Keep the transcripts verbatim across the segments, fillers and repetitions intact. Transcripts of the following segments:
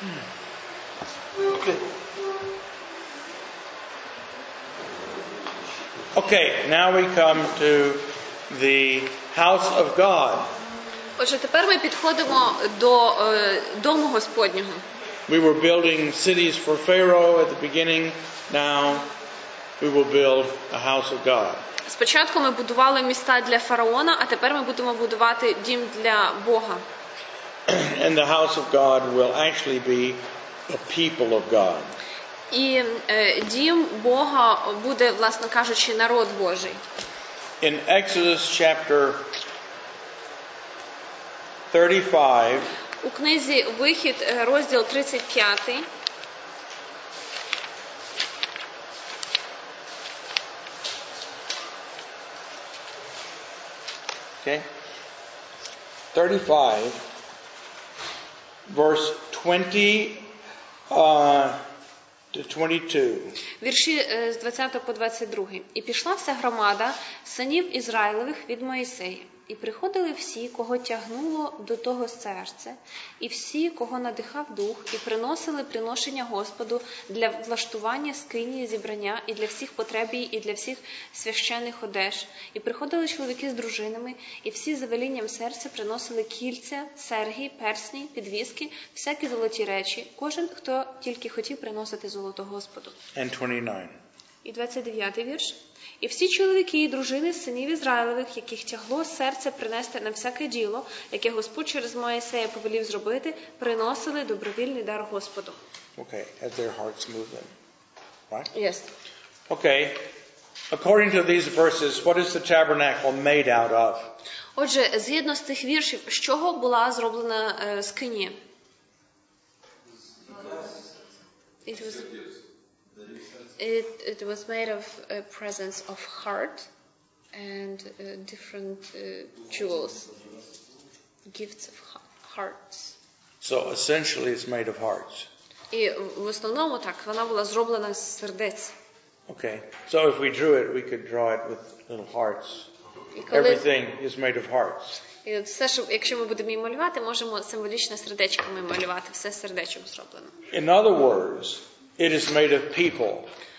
Okay. Okay, now we come to the house of God. Отже, тепер ми підходимо до е, дому Господнього. We were building cities for Pharaoh at the beginning. Now we will build a house of God. Спочатку ми будували міста для фараона, а тепер ми будемо будувати дім для Бога. And the house of God will actually be the people of God. І е, дім Бога буде, власне кажучи, народ Божий. In Exodus chapter thirty-five, У книзі Вихід, розділ тридцять п'ятий. okay, thirty-five, verse twenty uh, to twenty-two. Вірші з двадцятого по двадцять другий. «І пішла вся громада синів Ізраїлевих від Моїсея. І приходили всі, кого тягнуло до того серце, і всі, кого надихав дух, і приносили приношення Господу для влаштування скинії зібрання, і для всіх потреб, і для всіх священних одеж. І приходили чоловіки з дружинами, і всі за велінням серця приносили кільця, серги, персні, підвіски, всякі золоті речі, кожен, хто тільки хотів приносити золото Господу». And twenty-nine. І двадцять дев'ятий вірш. «І всі чоловіки і дружини синів Ізраїлевих, яких тягло серце принести на всяке діло, яке Господь через Моїсея повелів зробити, приносили добровільний дар Господу». Okay, as their hearts move them. Right? Yes. Okay, according to these verses, what is the tabernacle made out of? Отже, згідно з цих віршів, з чого була зроблена е, скинія? It was, it, it was made of a presence of heart and uh, different uh, jewels, gifts of hearts. So essentially it's made of hearts. І в основному так, вона була зроблена з сердець. Okay, so if we drew it, we could draw it with little hearts. І коли, Everything is made of hearts. і все, що, якщо ми будемо її малювати, можемо символічно сердечками малювати, все сердечком зроблено. In other words, it is made of people.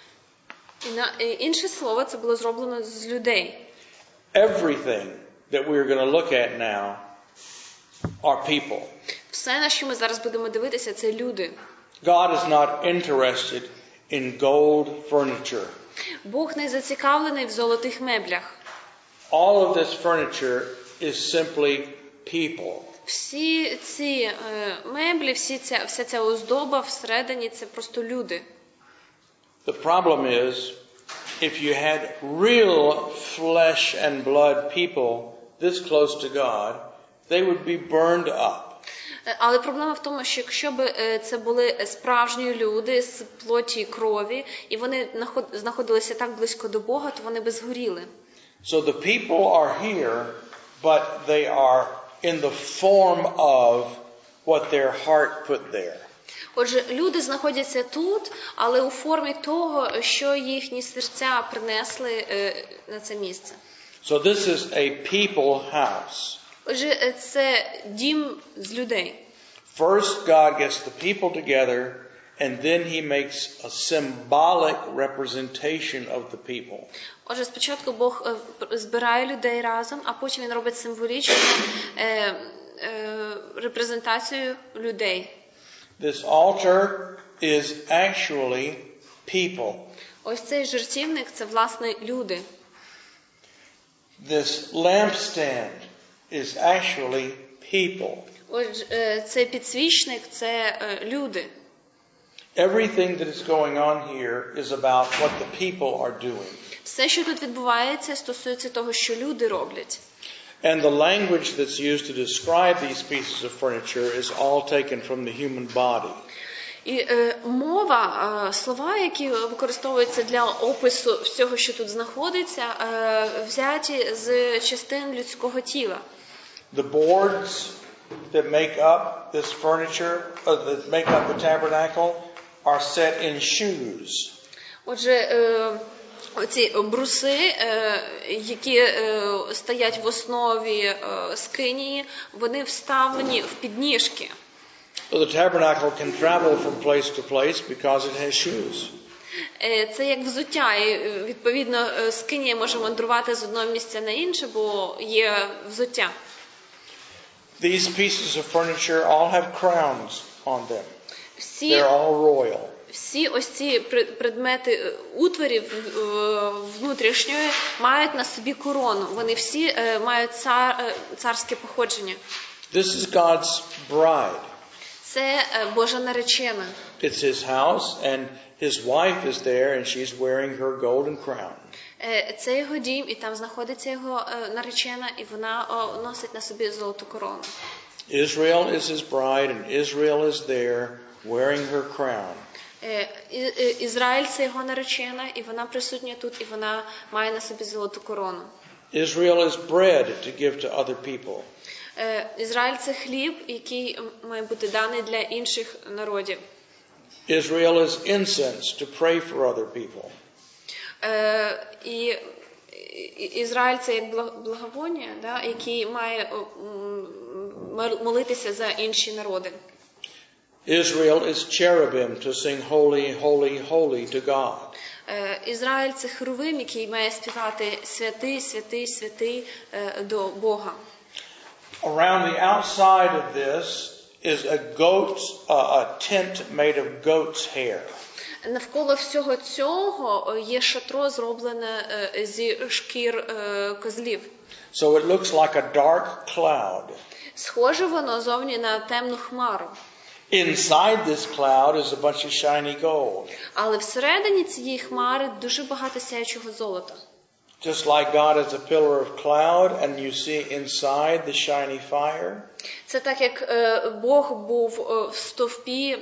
І на, і інше слово, це було зроблено з людей. Everything that we are going to look at now are people. Все, на що ми зараз будемо дивитися, це люди. God is not interested in gold furniture. Бог не зацікавлений в золотих меблях. All of this furniture is simply people. Всі ці е, меблі, всі ця, вся ця оздоба всередині, це просто люди. The problem is, if you had real flesh and blood people this close to God, they would be burned up. Але проблема в тому, що якщо б це були справжні люди з плоті і крові, і вони знаходилися так близько до Бога, то вони б згоріли. So the people are here, but they are in the form of what their heart put there. Отже, люди знаходяться тут, але у формі того, що їхні серця принесли на це місце. So this is a people house. Отже, це дім з людей. First, God gets the people together, and then he makes a symbolic representation of the people. Отже, спочатку Бог збирає людей разом, а потім він робить символічну е, е, репрезентацію людей. This altar is actually people. Ось цей жертівник – це, власне, люди. This lampstand is actually people. Ось цей підсвічник – це люди. Everything that is going on here is about what the people are doing. Все, що тут відбувається, стосується того, що люди роблять. And the language that's used to describe these pieces of furniture is all taken from the human body. І е, мова, е, слова, які використовуються для опису всього, що тут знаходиться, е, взяті з частин людського тіла. The boards that make up this furniture, uh, that make up the tabernacle, are set in shoes. Отже, е, оці бруси, е, які е, стоять в основі е, скинії, вони вставлені в підніжки. So the tabernacle can travel from place to place because it has shoes. Це як взуття, і відповідно скинія може мандрувати з одного місця на інше, бо є взуття. These pieces of furniture all have crowns on them. Всі, They're all royal. всі ось ці предмети утворів внутрішньої мають на собі корону. Вони всі мають цар, царське походження. This is God's bride. Це Божа наречена. It's his house and his wife is there and she's wearing her golden crown. Це його дім, і там знаходиться його наречена, і вона носить на собі золоту корону. Israel is his bride and Israel is there wearing her crown. Ізраїль це його наречена, і вона присутня тут, і вона має на собі золоту корону. Israel is bread to give to other people. Ізраїль це хліб, який має бути даний для інших народів. Israel is incense to pray for other people. І Ізраїль це як благовоння, да, який має молитися за інші народи. Israel is cherubim to sing holy, holy, holy to God. Ізраїль це херувим, який має співати святий, святий, святий до Бога. Around the outside of this is a goat's uh, a tent made of goat's hair. Навколо всього цього є шатро, зроблене зі шкір козлів. So it looks like a dark cloud. Схоже воно зовні на темну хмару. Inside this cloud is a bunch of shiny gold. Але всередині цієї хмари дуже багато сяючого золота. Just like God is a pillar of cloud and you see inside the shiny fire. Це так, як Бог був в стовпі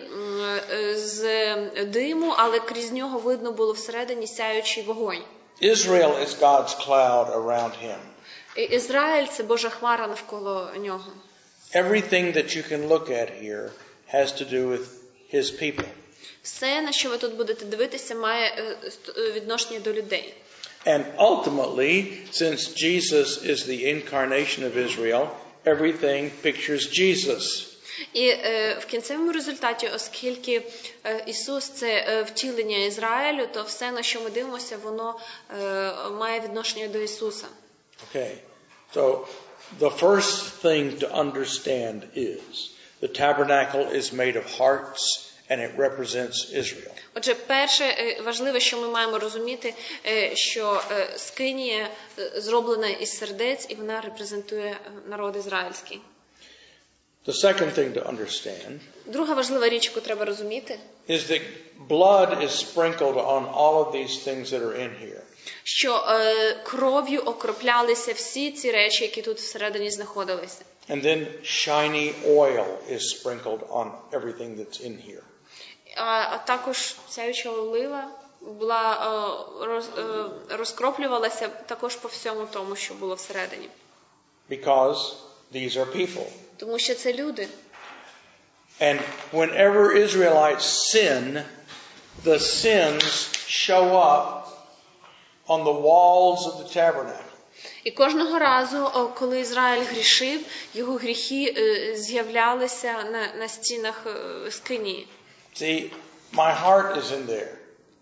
з диму, але крізь нього видно було всередині сяючий вогонь. Israel is God's cloud around him. Ізраїль – це Божа хмара навколо нього. Everything that you can look at here has to do with his people. Все, на що ви тут будете дивитися, має відношення до людей. And ultimately, since Jesus is the incarnation of Israel, everything pictures Jesus. І е, в кінцевому результаті, оскільки е, Ісус – це е, втілення Ізраїлю, то все, на що ми дивимося, воно е, має відношення до Ісуса. Okay, so the first thing to understand is the tabernacle is made of hearts and it represents Israel. Отже, перше важливе, що ми маємо розуміти, що скинія зроблена із сердець, і вона репрезентує народ ізраїльський. The second thing to understand Друга важлива річ, яку треба розуміти, is that blood is sprinkled on all of these things that are in here. Що е, кров'ю окроплялися всі ці речі, які тут всередині знаходилися. And then shiny oil is sprinkled on everything that's in here. А, а також сяюча олива була е, роз, е, розкроплювалася також по всьому тому, що було всередині. Because these are people. Тому що це люди. And whenever Israelites sin, the sins show up on the walls of the tabernacle. І кожного разу, коли Ізраїль грішив, його гріхи з'являлися на, на стінах скинії. See, my heart is in there.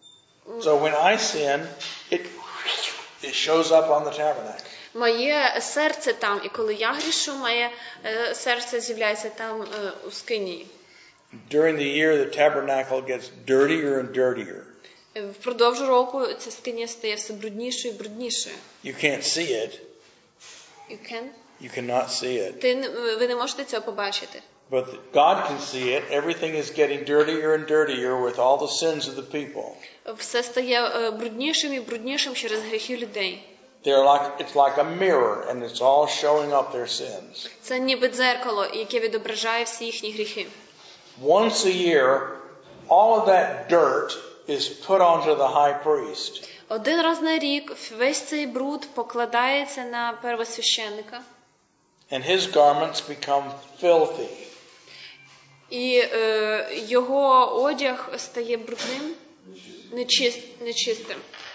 So when I sin, it, it shows up on the tabernacle. Моє серце там, і коли я грішу, моє серце з'являється там у скинії. During the year, the tabernacle gets dirtier and dirtier. Впродовж року ця скиня стає все бруднішою і бруднішою. You can't see it. You can? You cannot see it. Ти, ви не можете цього побачити. But God can see it. Everything is getting dirtier and dirtier with all the sins of the people. Все стає бруднішим і бруднішим через гріхи людей. They're like, it's like a mirror and it's all showing up their sins. Це ніби дзеркало, яке відображає всі їхні гріхи. Once a year, all of that dirt is put onto the high priest. Один раз на рік весь цей бруд покладається на первосвященника. And his garments become filthy. І е, його одяг стає брудним, нечист, нечистим.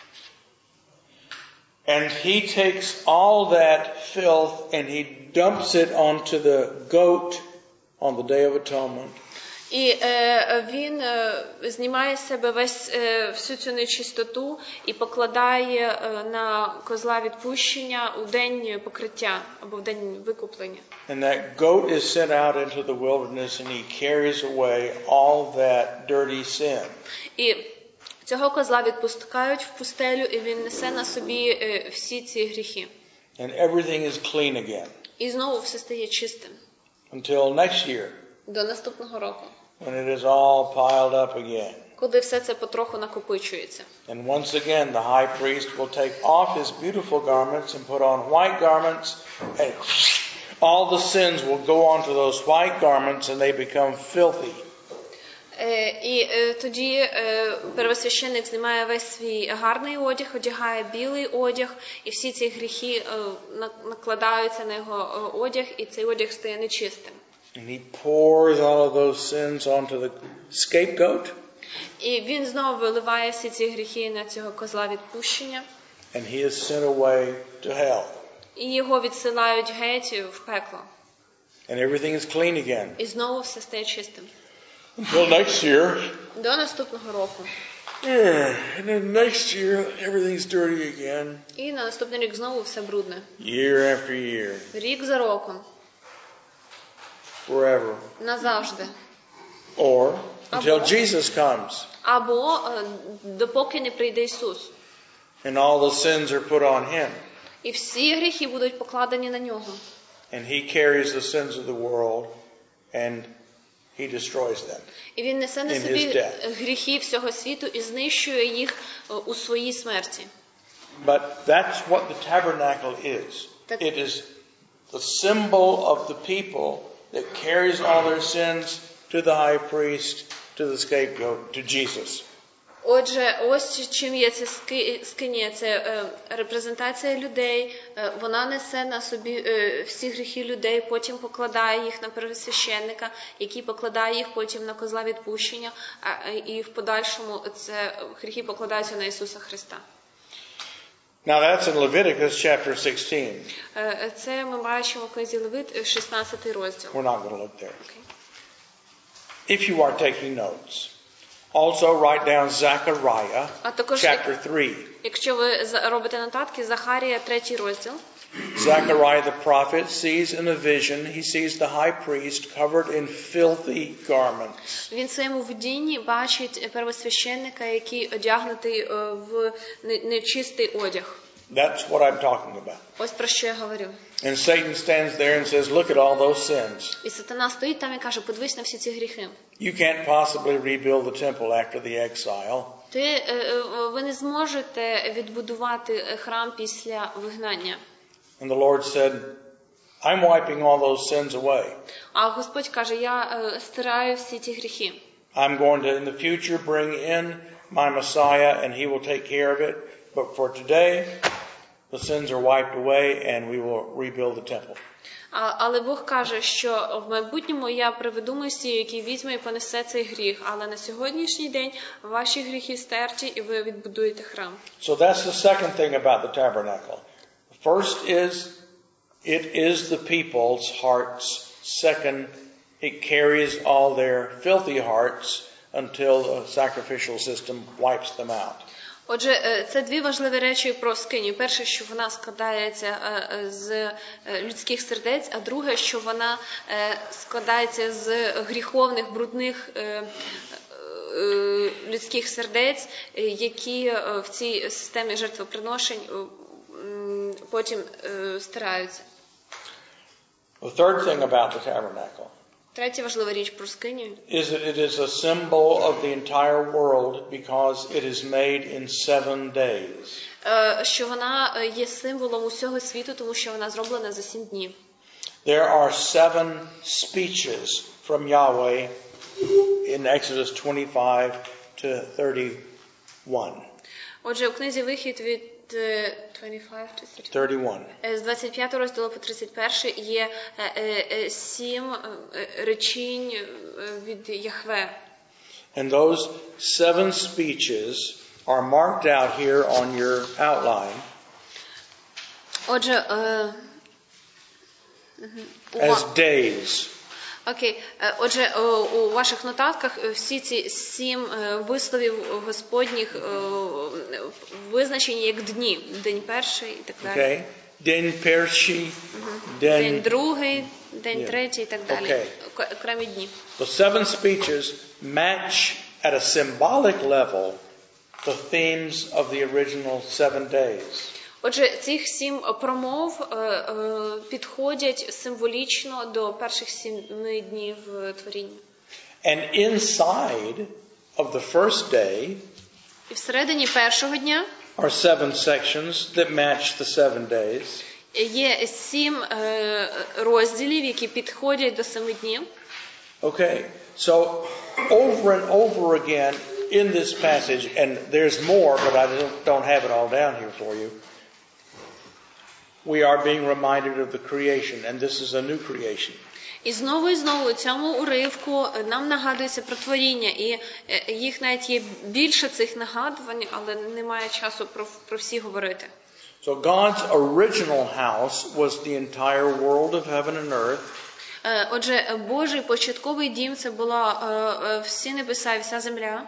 And he takes all that filth and he dumps it onto the goat on the Day of Atonement. І е, він е, знімає з себе весь е, всю цю нечистоту і покладає е, на козла відпущення у день покриття або в день викуплення. And that goat is sent out into the wilderness and he carries away all that dirty sin. І цього козла відпускають в пустелю, і він несе на собі е, всі ці гріхи. And everything is clean again. І знову все стає чистим. Until next year. До наступного року. When it is all piled up again. Коли все це потроху накопичується. And once again the high priest will take off his beautiful garments and put on white garments, and all the sins will go onto those white garments and they become filthy. Е, і е, тоді е, первосвященник знімає весь свій гарний одяг, одягає білий одяг, і всі ці гріхи е, накладаються на його е, одяг, і цей одяг стає нечистим. And he pours all of those sins onto the scapegoat. І він знову виливає всі ці гріхи на цього козла відпущення. And he is sent away to hell. І його відсилають геть в пекло. And everything is clean again. І знову все стає чистим. Until next year. До наступного року. And then next year everything's dirty again. І на наступний рік знову все брудне. Year after year. Рік за роком. Forever. Назавжди. Or until Або, Jesus comes. Або допоки не прийде Ісус. And all the sins are put on him. І всі гріхи будуть покладені на нього. And he carries the sins of the world and he destroys them. І він несе на собі гріхи всього світу і знищує їх у своїй смерті. But that's what the tabernacle is. It is the symbol of the people that carries all their sins to the high priest, to the scapegoat, to Jesus. Отже, ось чим є ця скинія, це е, репрезентація людей, е, вона несе на собі е, всі гріхи людей, потім покладає їх на первосвященника, який покладає їх потім на козла відпущення, а, і в подальшому це гріхи покладаються на Ісуса Христа. Now that's in Leviticus chapter sixteen. Е, це ми бачимо в книзі Левит, шістнадцятий розділ. We're not going to look there. Okay. If you are taking notes, also write down Zechariah chapter three. Якщо ви робите нотатки, Захарія, третій розділ. Zechariah the prophet sees in a vision, he sees the high priest covered in filthy garments. Він в своєму видінні бачить первосвященника, який одягнутий в нечистий одяг. That's what I'm talking about. Ось про що я говорю. And Satan stands there and says, look at all those sins. І Сатана стоїть там і каже, подивись на всі ці гріхи. You can't possibly rebuild the temple after the exile. Ти, ви не зможете відбудувати храм після вигнання. And the Lord said, I'm wiping all those sins away. А Господь каже, я стираю всі ті гріхи. I'm going to in the future bring in my Messiah and he will take care of it. But for today, the sins are wiped away and we will rebuild the temple. Але Бог каже, що в майбутньому я приведу Месію, який візьме і понесе цей гріх. Але на сьогоднішній день ваші гріхи стерті і ви відбудуєте храм. So that's the second thing about the tabernacle. First is, it is the people's hearts. Second, it carries all their filthy hearts until the sacrificial system wipes them out. Отже, це дві важливі речі про скинію. Перше, що вона складається з людських сердець, а друге, що вона складається з гріховних, брудних людських сердець, які в цій системі жертвоприношень потім стираються. The third thing about the tabernacle. Третя важлива річ про скинію. Is that it is a symbol of the entire world because it is made in seven days. Що вона є символом усього світу, тому що вона зроблена за сім днів. There are seven speeches from Yahweh in Exodus twenty-five to thirty-one. Отже, у книзі Вихід від thirty-one. З двадцять п'ятого розділу по тридцять перший є сім речінь від Яхве. And those seven speeches are marked out here on your outline. Отже, as days. Окей, Е, отже, е, у ваших нотатках е, всі ці сім е, висловів Господніх е, визначені як дні. День перший і так далі. Okay? День перший, День день... другий, день Ні. третій і так далі. Окей. Ок- Окремі дні. The seven speeches match at a symbolic level the themes of the original seven days. Отже, цих сім промов е, е, підходять символічно до перших сіми днів е, творіння. And inside of the first day І всередині першого дня are seven sections that match the seven days. є сім е, розділів, які підходять до семи днів. Okay, so over and over again in this passage, and there's more, but I don't, don't have it all down here for you, we are being reminded of the creation, and this is a new creation. І знову і знову у цьому уривку нам нагадується про творіння, і е, їх навіть є більше цих нагадувань, але немає часу про, про всі говорити. So God's original house was the entire world of heaven and earth. Е, Отже, Божий початковий дім – це була е, е, всі небеса і вся земля.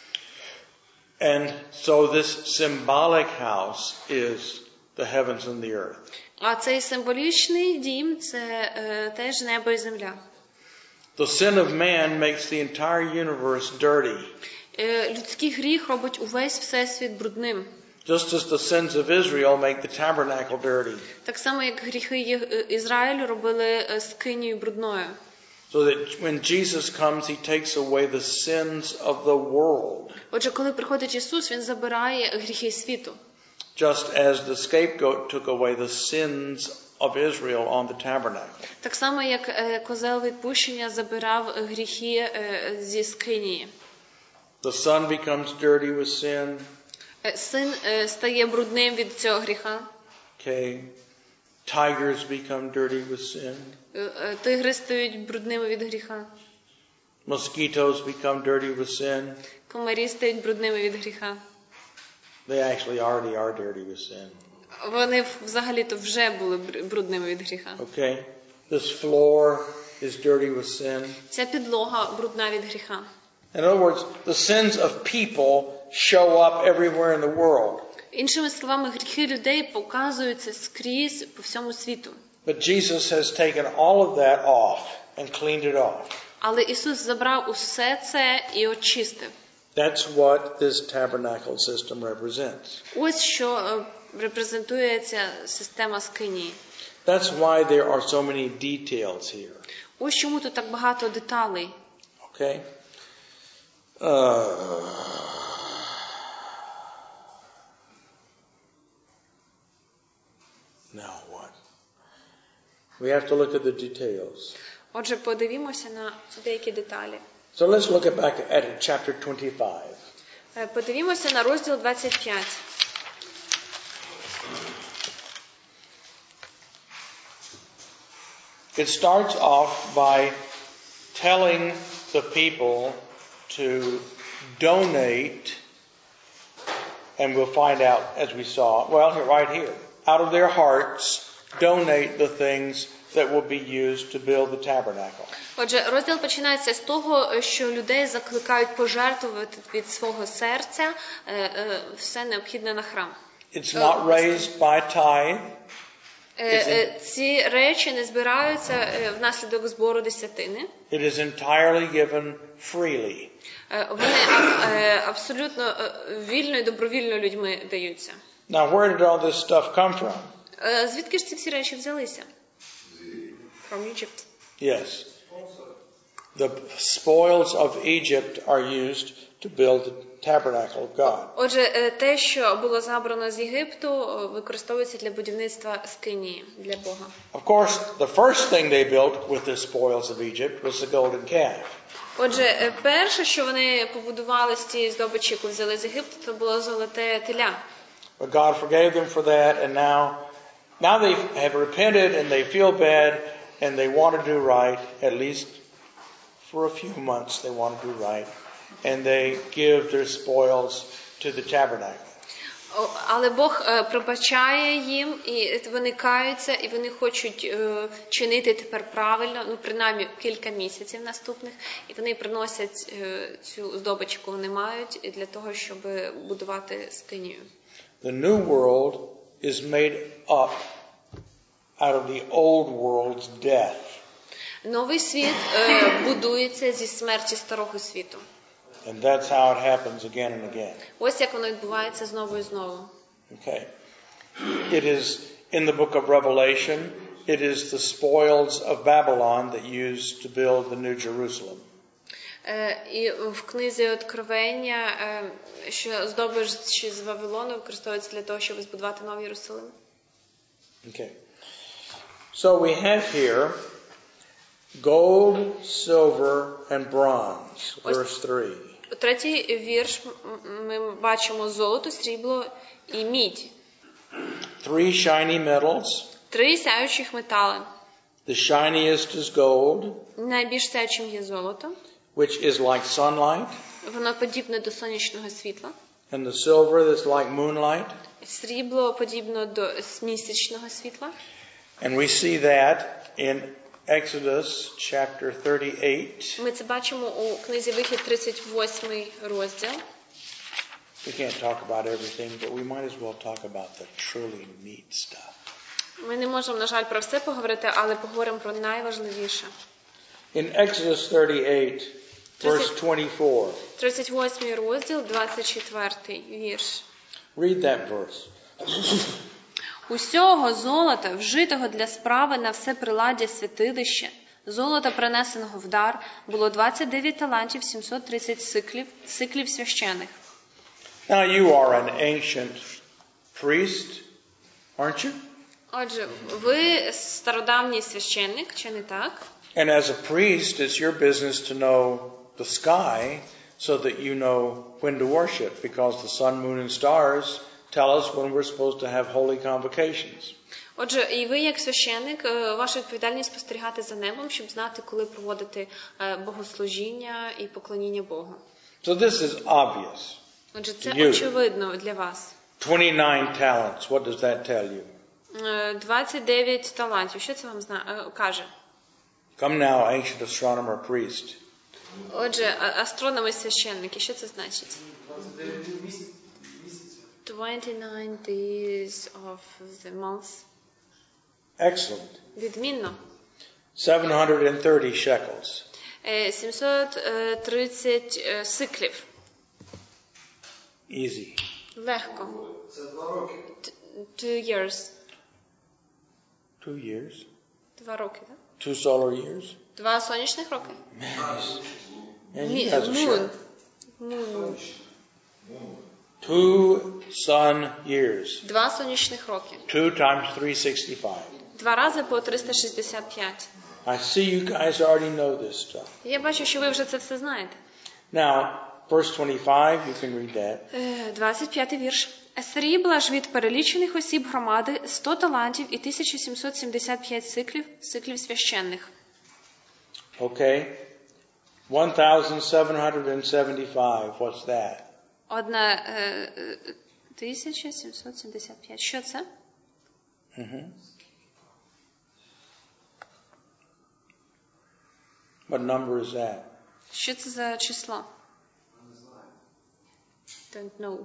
And so this symbolic house is the heavens and the earth. А цей символічний дім – це е, теж небо і земля. The sin of man makes the entire universe dirty. Е, Людський гріх робить увесь всесвіт брудним. Just as the sins of Israel make the tabernacle dirty. Так само, як гріхи Є- е, Ізраїлю робили е, скинію брудною. So that when Jesus comes, he takes away the sins of the world. Отже, коли приходить Ісус, Він забирає гріхи світу. Just as the scapegoat took away the sins of Israel on the tabernacle. Так само, як е, козел відпущення забирав гріхи е, зі скинії. The son becomes dirty with sin. Е, Син е, стає брудним від цього гріха. Okay. Tigers become dirty with sin. Е, е, Тигри стають брудними від гріха. Mosquitoes become dirty with sin. Комарі стають брудними від гріха. They actually already are dirty with sin. Вони взагалі-то вже були бр- брудними від гріха. Okay. This floor is dirty with sin. Ця підлога брудна від гріха. In other words, the sins of people show up everywhere in the world. Іншими словами, гріхи людей показуються скрізь по всьому світу. But Jesus has taken all of that off and cleaned it off. Але Ісус забрав усе це і очистив. That's what this tabernacle system represents. Ось що е, репрезентує ця система скинії. That's why there are so many details here. Ось чому тут так багато деталей. Okay? Uh, now what? We have to look at the details. Отже, подивімося на деякі деталі. So let's look at back at chapter twenty-five. Е, Подивімося на розділ двадцять п'ять. It starts off by telling the people to donate, and we'll find out as we saw, well, right here, out of their hearts, donate the things that will be used to build the tabernacle. Отже, розділ починається з того, що людей закликають пожертвувати від свого серця е, е, все необхідне на храм. It's not raised by tithe. Е, е, Ці речі не збираються е, внаслідок збору десятини. It is entirely given freely. Е, Вони аб- е, абсолютно е, вільно і добровільно людьми даються. Now, where did all this stuff come from? Е, Звідки ж ці всі речі взялися? From Egypt. Yes. The spoils of Egypt are used to build the tabernacle of God. Отже, е, те, що було забрано з Єгипту, е, використовується для будівництва скинії для Бога. Of course, the first thing they built with the spoils of Egypt was the golden calf. Отже, е, перше, що вони побудували з цієї здобичі, яку взяли з Єгипту, це було золоте теля. But God forgave them for that, and now, now they have repented and they feel bad and they want to do right, at least for a few months they want to do right, and they give their spoils to the tabernacle. О, Але Бог е, пробачає їм, і вони каються, і вони хочуть е, чинити тепер правильно, ну принаймні кілька місяців наступних, і вони приносять е, цю здобич, яку вони мають, для того, щоб будувати скинію. The new world is made up out of the old world's death. Новий світ е, будується зі смерті старого світу. And that's how it happens again and again. Ось як воно відбувається знову і знову. Okay. It is in the book of Revelation, it is the spoils of Babylon that used to build the New Jerusalem. Е, і в книзі Откровення, е, що здобич з Вавилону використовується для того, щоб збудувати Новий Єрусалим. Okay. So we have here gold, silver, and bronze. Verse three. У третій вірш ми бачимо золото, срібло і мідь. Three shiny metals. Три сяючих метали. The shiniest is gold, Найбільш сяючим є золото. which is like sunlight, Воно подібне до сонячного світла. and the silver that's like moonlight. Срібло подібно до місячного світла. And we see that in Exodus chapter thirty-eight. Ми це бачимо у книзі Вихід тридцять восьмий розділ. We can't talk about everything, but we might as well talk about the truly neat stuff. Ми не можемо, на жаль, про все поговорити, але поговоримо про найважливіше. In Exodus thirty-eight, verse twenty-four, тридцять восьмий розділ, двадцять четвертий вірш. read that verse. Усього золота, вжитого для справи на все приладдя святилища, золота, принесеного в дар, було двадцять дев'ять талантів, сімсот тридцять сиклів, сиклів священих. Now you are an ancient priest, aren't you? Отже, ви стародавній священник, чи не так? And as a priest, it's your business to know the sky so that you know when to worship, because the sun, moon, and stars tell us when we're supposed to have holy convocations. Отже, і ви, як священник, ваша відповідальність спостерігати за небом, щоб знати, коли проводити богослужіння і поклоніння Богу. So this is obvious. Отже, це очевидно для вас. twenty-nine talents, what does that tell you? двадцять дев'ять талантів. Що це вам зна... каже? Come now, ancient astronomer priest. Отже, астрономи священники, що це значить? twenty-nine days of the month. Excellent. Відмінно. seven hundred thirty shekels. сімсот тридцять сиклів. Easy. Легко. Two years. Two years. Два роки, так? Two solar years. Два сонячних роки. And you guys are Moon. sure. Moon. Two sun years. Два сонячних роки. Two times three sixty-five. Два рази по триста шістдесят п'ять. I see you guys already know this stuff. Я бачу, що ви вже це все знаєте. Now, verse twenty-five, you can read that. двадцять п'ятий вірш. Срібла ж від перелічених осіб громади сто талантів і тисяча сімсот сімдесят п'ять сиклів, сиклів священних. Okay. one thousand seven hundred seventy-five. What's that? Одна е, тисяча сімсот сімдесят п'ять. Що це? Mm-hmm. What number is that? Що це за число? Don't know.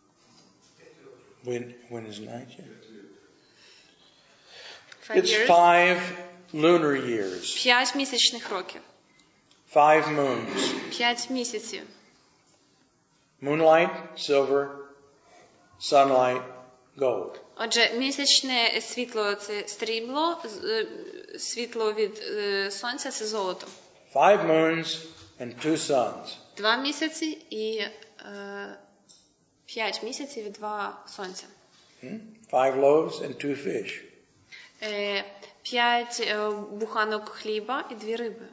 When, when is night yet? Five It's years? five lunar years. П'ять місячних років. Five moons. П'ять місяців. Moonlight, silver, sunlight, gold. Отже, місячне світло – це срібло, світло від сонця – це золото. Five moons and two suns. Два місяці і е, п'ять місяців і два сонця. Hmm? Five loaves and two fish. Е, п'ять е, буханок хліба і дві риби.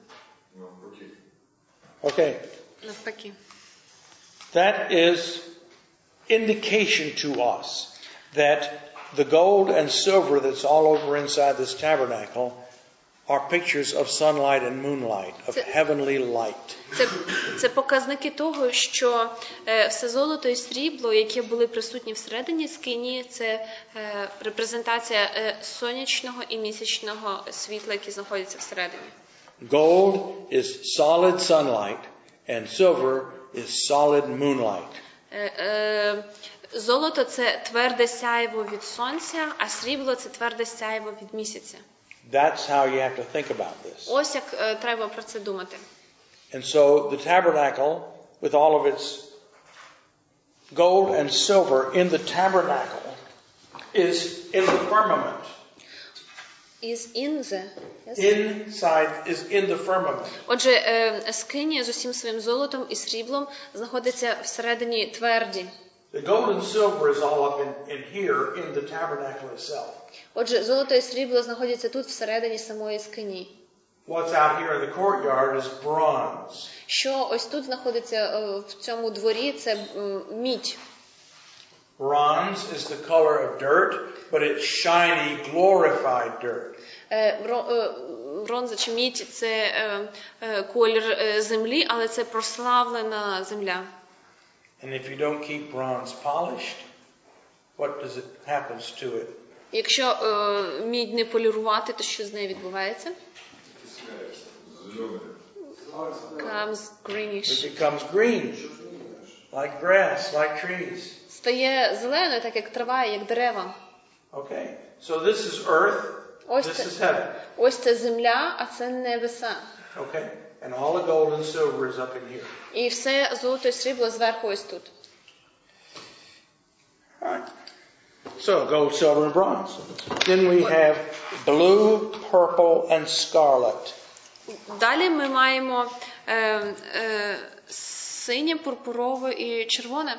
Okay. Навпаки. That is indication to us that the gold and silver that's all over inside this tabernacle are pictures of sunlight and moonlight, of Це- heavenly light. Це, це показники того, що е, все золото і срібло, які були присутні всередині скині, це е, репрезентація е, сонячного і місячного світла, які знаходяться всередині. Gold is solid sunlight and silver is solid moonlight. Е, е, золото – це тверде сяйво від сонця, а срібло – це тверде сяйво від місяця. That's how you have to think about this. Ось як е, треба про це думати. And so the tabernacle, with all of its gold and silver in the tabernacle, is in the firmament. Is in the, yes? Inside is in the firmament. Отже, е, скиня з усім своїм золотом і сріблом знаходиться всередині тверді. The gold and silver is all up in, in here in the tabernacle itself. Отже, золото і срібло знаходяться тут всередині самої скині. What's out here in the courtyard is bronze. Що ось тут знаходиться е, в цьому дворі, це м, мідь. Bronze is the color of dirt, but it's shiny, glorified dirt. Е, бро- е, Бронза чи мідь – це е, е, колір е, землі, але це прославлена земля. And if you don't keep bronze polished, what does it happens to it? Якщо е, мідь не полірувати, то що з нею відбувається? Comes greenish. It becomes green, like grass, like trees. Стає зеленою, так як трава, як дерева. Okay, so this is earth, Ось this це, is heaven. ось це земля, а це небеса. Okay, and all the gold and silver is up in here. І все золото і срібло зверху ось тут. All right. So gold, silver, and bronze. Then we have blue, purple, and scarlet. Далі ми маємо е, е, синє, пурпурове і червоне.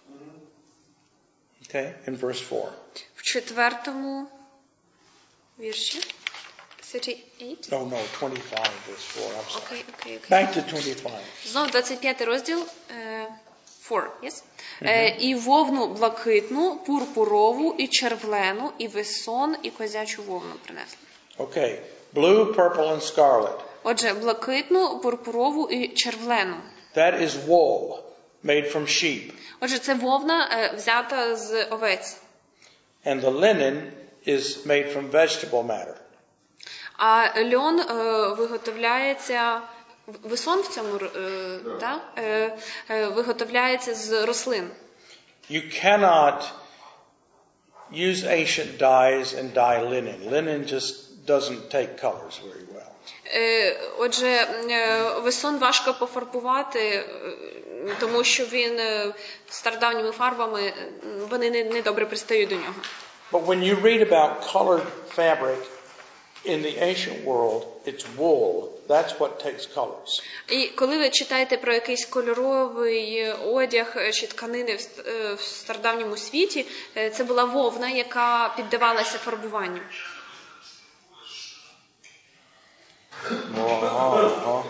Okay, in verse four. В четвертому вірші. thirty-eight? Oh no, twenty-five, verse four. I'm sorry. Окей, окей, окей. Back to twenty-five. Знов двадцять п'ятий розділ. Е, four, yes? Е, і вовну блакитну, пурпурову, і червлену, і весон, і козячу вовну принесли. Okay, blue, purple, and scarlet. Отже, блакитну, пурпурову і червлену. That is wool made from sheep. Отже, це вовна е, взята з овець. And the linen is made from vegetable matter. А льон е, виготовляється, весон в цьому, е, да? е, е, виготовляється з рослин. You cannot use ancient dyes and dye linen. Linen just doesn't take colors very well. Е, отже, е, весон важко пофарбувати, е, тому що він е, стародавніми фарбами, е, вони не, не добре пристають до нього. But when you read about colored fabric in the ancient world, it's wool. That's what takes colors. І коли ви читаєте про якийсь кольоровий одяг чи тканини в, е, в стародавньому світі, е, це була вовна, яка піддавалася фарбуванню. Oh,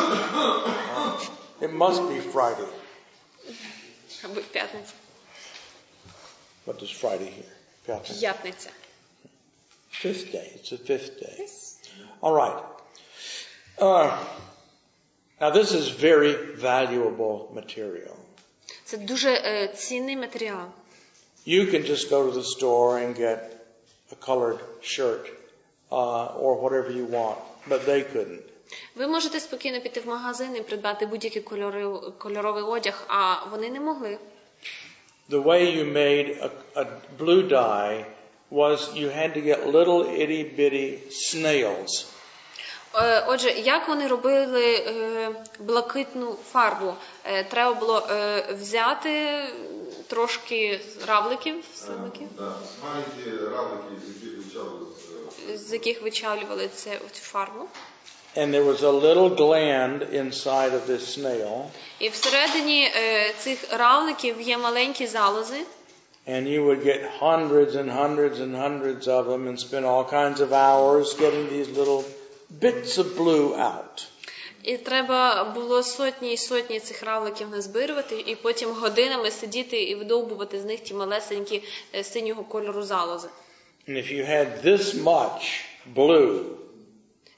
it must be Friday. Або п'ятниця. What does Friday here? Pятница. П'ятниця. Fifth day. It's the fifth day. All right. Uh, now this is very valuable material. Це дуже е, цінний матеріал. You can just go to the store and get a colored shirt uh, or whatever you want, but they couldn't. Ви можете спокійно піти в магазин і придбати будь-який кольори, кольоровий одяг, а вони не могли. The way you made a, a blue dye was you had to get little itty bitty snails. Е, Отже, як вони робили е, блакитну фарбу? Е, Треба було е, взяти трошки равликів, слимаків, Да, маленькі равлики, з яких вичавили. з яких вичавлювали це, цю фарбу. And there was a little gland inside of this snail. І всередині е, цих равликів є маленькі залози. And you would get hundreds and hundreds and hundreds of them and spend all kinds of hours getting these little bits of blue out. І треба було сотні і сотні цих равликів назбирувати, і потім годинами сидіти і видовбувати з них ті малесенькі е, синього кольору залози. And if you had this much blue,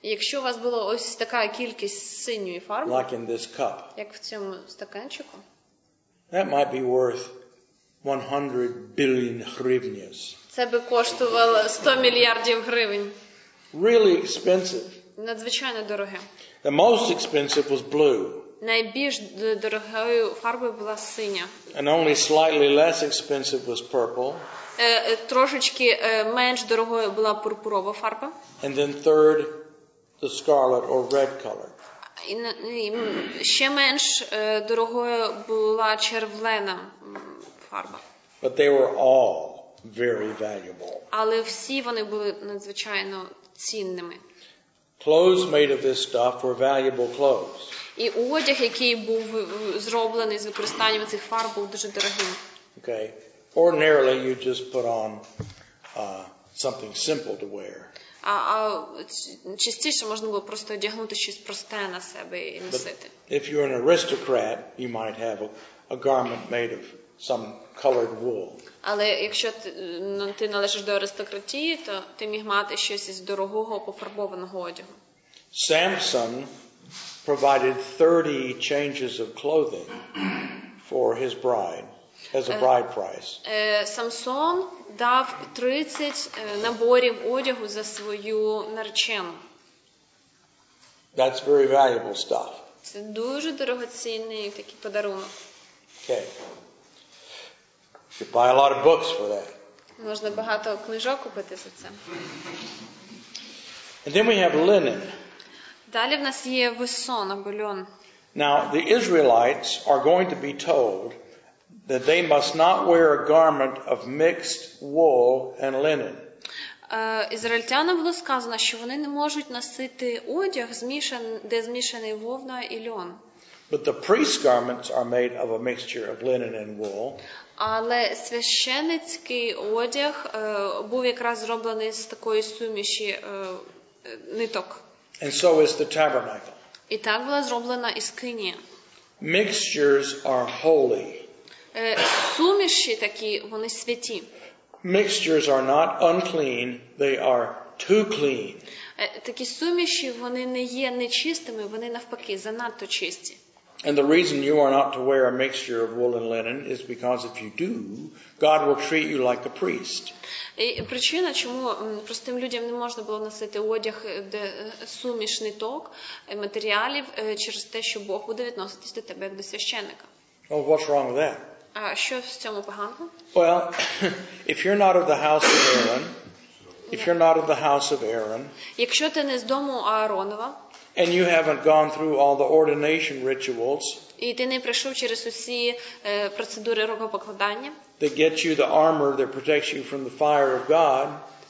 Якщо у вас була ось така кількість синьої фарби, like in this cup, як в цьому стаканчику, that might be worth one hundred billion hryvnias. це би коштувало сто мільярдів гривень. Really expensive. Надзвичайно дороге. The most expensive was blue, Найбільш д- дорогою фарбою була синя. and only slightly less expensive was purple, Е, е, Трошечки е, менш дорогою була пурпурова фарба. and then third, the scarlet or red color. І, на- і, м, ще менш е, дорогою була червлена м, фарба. But they were all very valuable. Але всі вони були надзвичайно цінними. Clothes made of this stuff were valuable clothes. І одяг, який був е, зроблений з використанням цих фарб, був дуже дорогим. Okay. Ordinarily, you just put on uh, something simple to wear. А, а ч- частіше можна було просто одягнути щось просте на себе і носити. If you're an aristocrat, you might have a, a garment made of some colored wool. Але якщо ти, ну, ти належиш до аристократії, то ти міг мати щось із дорогого пофарбованого одягу. Samson provided thirty changes of clothing for his bride as a bride price. Е, Самсон дав тридцять е, наборів одягу за свою наречену. That's very valuable stuff. Це дуже дорогоцінний такий подарунок. Okay. You buy a lot of books for that. Можна багато книжок купити за це. And then we have linen. Далі в нас є весон або льон. Now, the Israelites are going to be told that they must not wear a garment of mixed wool and linen. Е, Ізраїльтянам було сказано, що вони не можуть носити одяг, змішан, де змішаний вовна і льон. But the priest's garments are made of a mixture of linen and wool. Але священицький одяг е, був якраз зроблений з такої суміші е, е, ниток. And so is the tabernacle. І так була зроблена і скинія. Mixtures are holy. Е, Суміші такі, вони святі. Mixtures are not unclean, they are too clean. Е, Такі суміші, вони не є нечистими, вони навпаки занадто чисті. And the reason you are not to wear a mixture of wool and linen is because if you do, God will treat you like a priest. І причина, чому м, простим людям не можна було носити одяг, де е, суміш ниток, е, матеріалів, е, через те, що Бог буде відноситись до тебе як до священника. Oh, what's wrong with that? А що в цьому поганого? Well, if you're not of the house of Aaron, if you're not of the house of Aaron, Якщо ти не з дому Ааронова, and you haven't gone through all the ordination rituals і ти не пройшов через усі е, процедури рукопокладання, that get you the armor that protects you from the fire of God,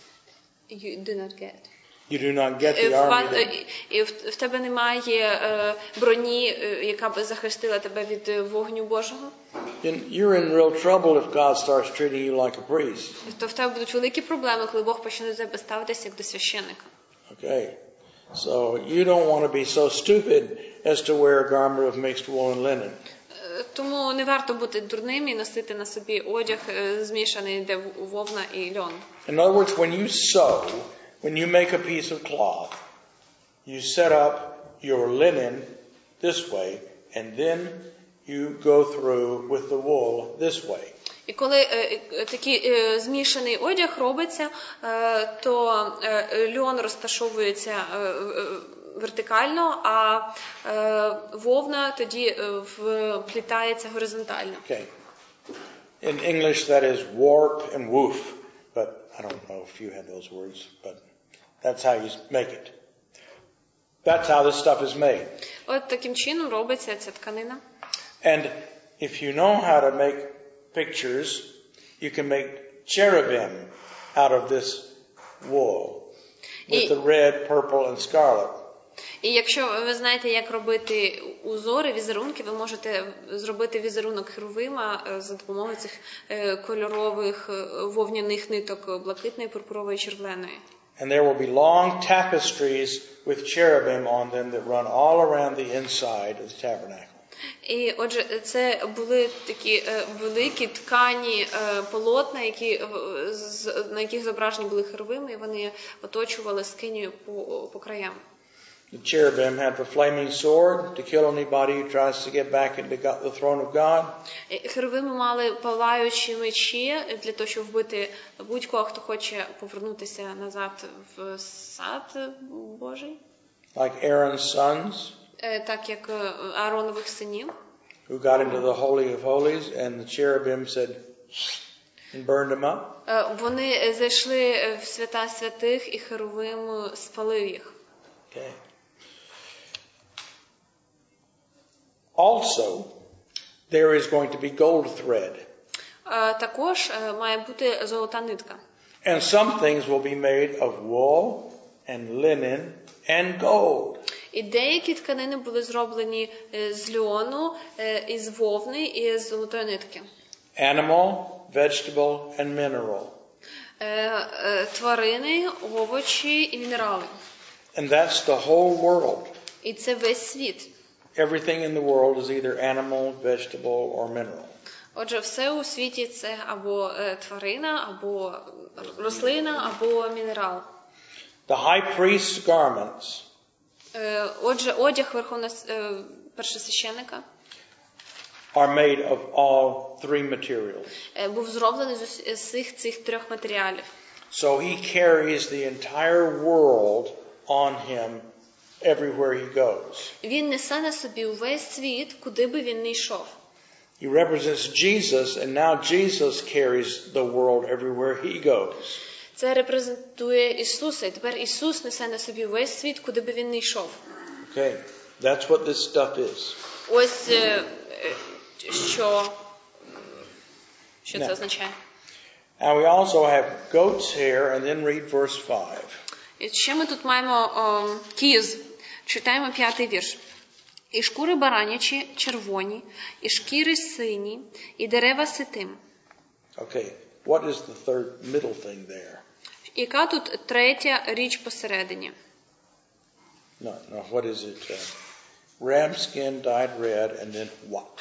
you do not get. you do not get Е, the в armor ва- that... е, І в в тебе немає е, броні, е, яка б захистила тебе від е, вогню Божого, Then you're in real trouble if God starts treating you like a priest. то в тебе будуть великі проблеми, коли Бог почне до тебе ставитися як до священника. Okay. So you don't want to be so stupid as to wear a garment of mixed wool and linen. Е, Тому не варто бути дурним і носити на собі одяг, е, змішаний, де в- вовна і льон. In other words, when you sew, when you make a piece of cloth, you set up your linen this way, and then you go through with the wool this way. І коли е, е, такий е, змішаний одяг робиться, е, то е, льон розташовується е, е, вертикально, а е, вовна тоді е, вплітається горизонтально. Okay. In English, that is warp and woof, but I don't know if you have those words, but that's how you make it. That's how this stuff is made. От таким чином робиться ця тканина. And if you know how to make pictures, you can make cherubim out of this wool with the red, purple, and scarlet. І якщо ви знаєте, як робити узори, візерунки, ви можете зробити візерунок херувима е, за допомогою цих е, кольорових е, вовняних ниток блакитної, пурпурової, червоної. And there will be long tapestries with cherubim on them that run all around the inside of the tabernacle. І отже, це були такі е, великі ткані е, полотна, які, е, з, на яких зображені були херувими, і вони оточували скинію по, по краям. The cherubim have a flaming sword to kill anybody who tries to get back into God, the throne of God. Херувими мали палаючі мечі для того, щоб вбити будь-кого, хто хоче повернутися назад в сад Божий. Like Aaron's sons, Так як Ааронових синів, who got into the Holy of Holies, and the cherubim said, and burned them up. Вони зайшли в свята святих, і Херувим спалив їх. Okay. Also, there is going to be gold thread. Також має бути золота нитка. And some things will be made of wool and linen and gold. І деякі тканини були зроблені з льону, із вовни і з золотої нитки. Animal, vegetable, and mineral. Тварини, овочі і мінерали. And that's the whole world. І це весь світ. Everything in the world is either animal, vegetable, or mineral. Отже, все у світі це або тварина, або рослина, або мінерал. The high priest's garments Отже, одяг верховного першосвященника are made of all three materials. був зроблений з усіх цих трьох матеріалів. So he carries the entire world on him everywhere he goes. Він несе на собі увесь світ, куди би він не йшов. He represents Jesus, and now Jesus carries the world everywhere he goes. Це репрезентує Ісуса, і тепер Ісус несе на собі весь світ, куди би він не йшов. Okay, that's what this stuff is. Ось що, що це Now. означає. And we also have goat's hair, and then read verse five. І ще ми тут маємо о, кіз. Читаємо п'ятий вірш. І шкури баранячі червоні, і шкіри сині, і дерева ситим. Okay, what is the third middle thing there? Яка тут третя річ посередині? No, no, what is it? Uh, ram skin dyed red, and then what?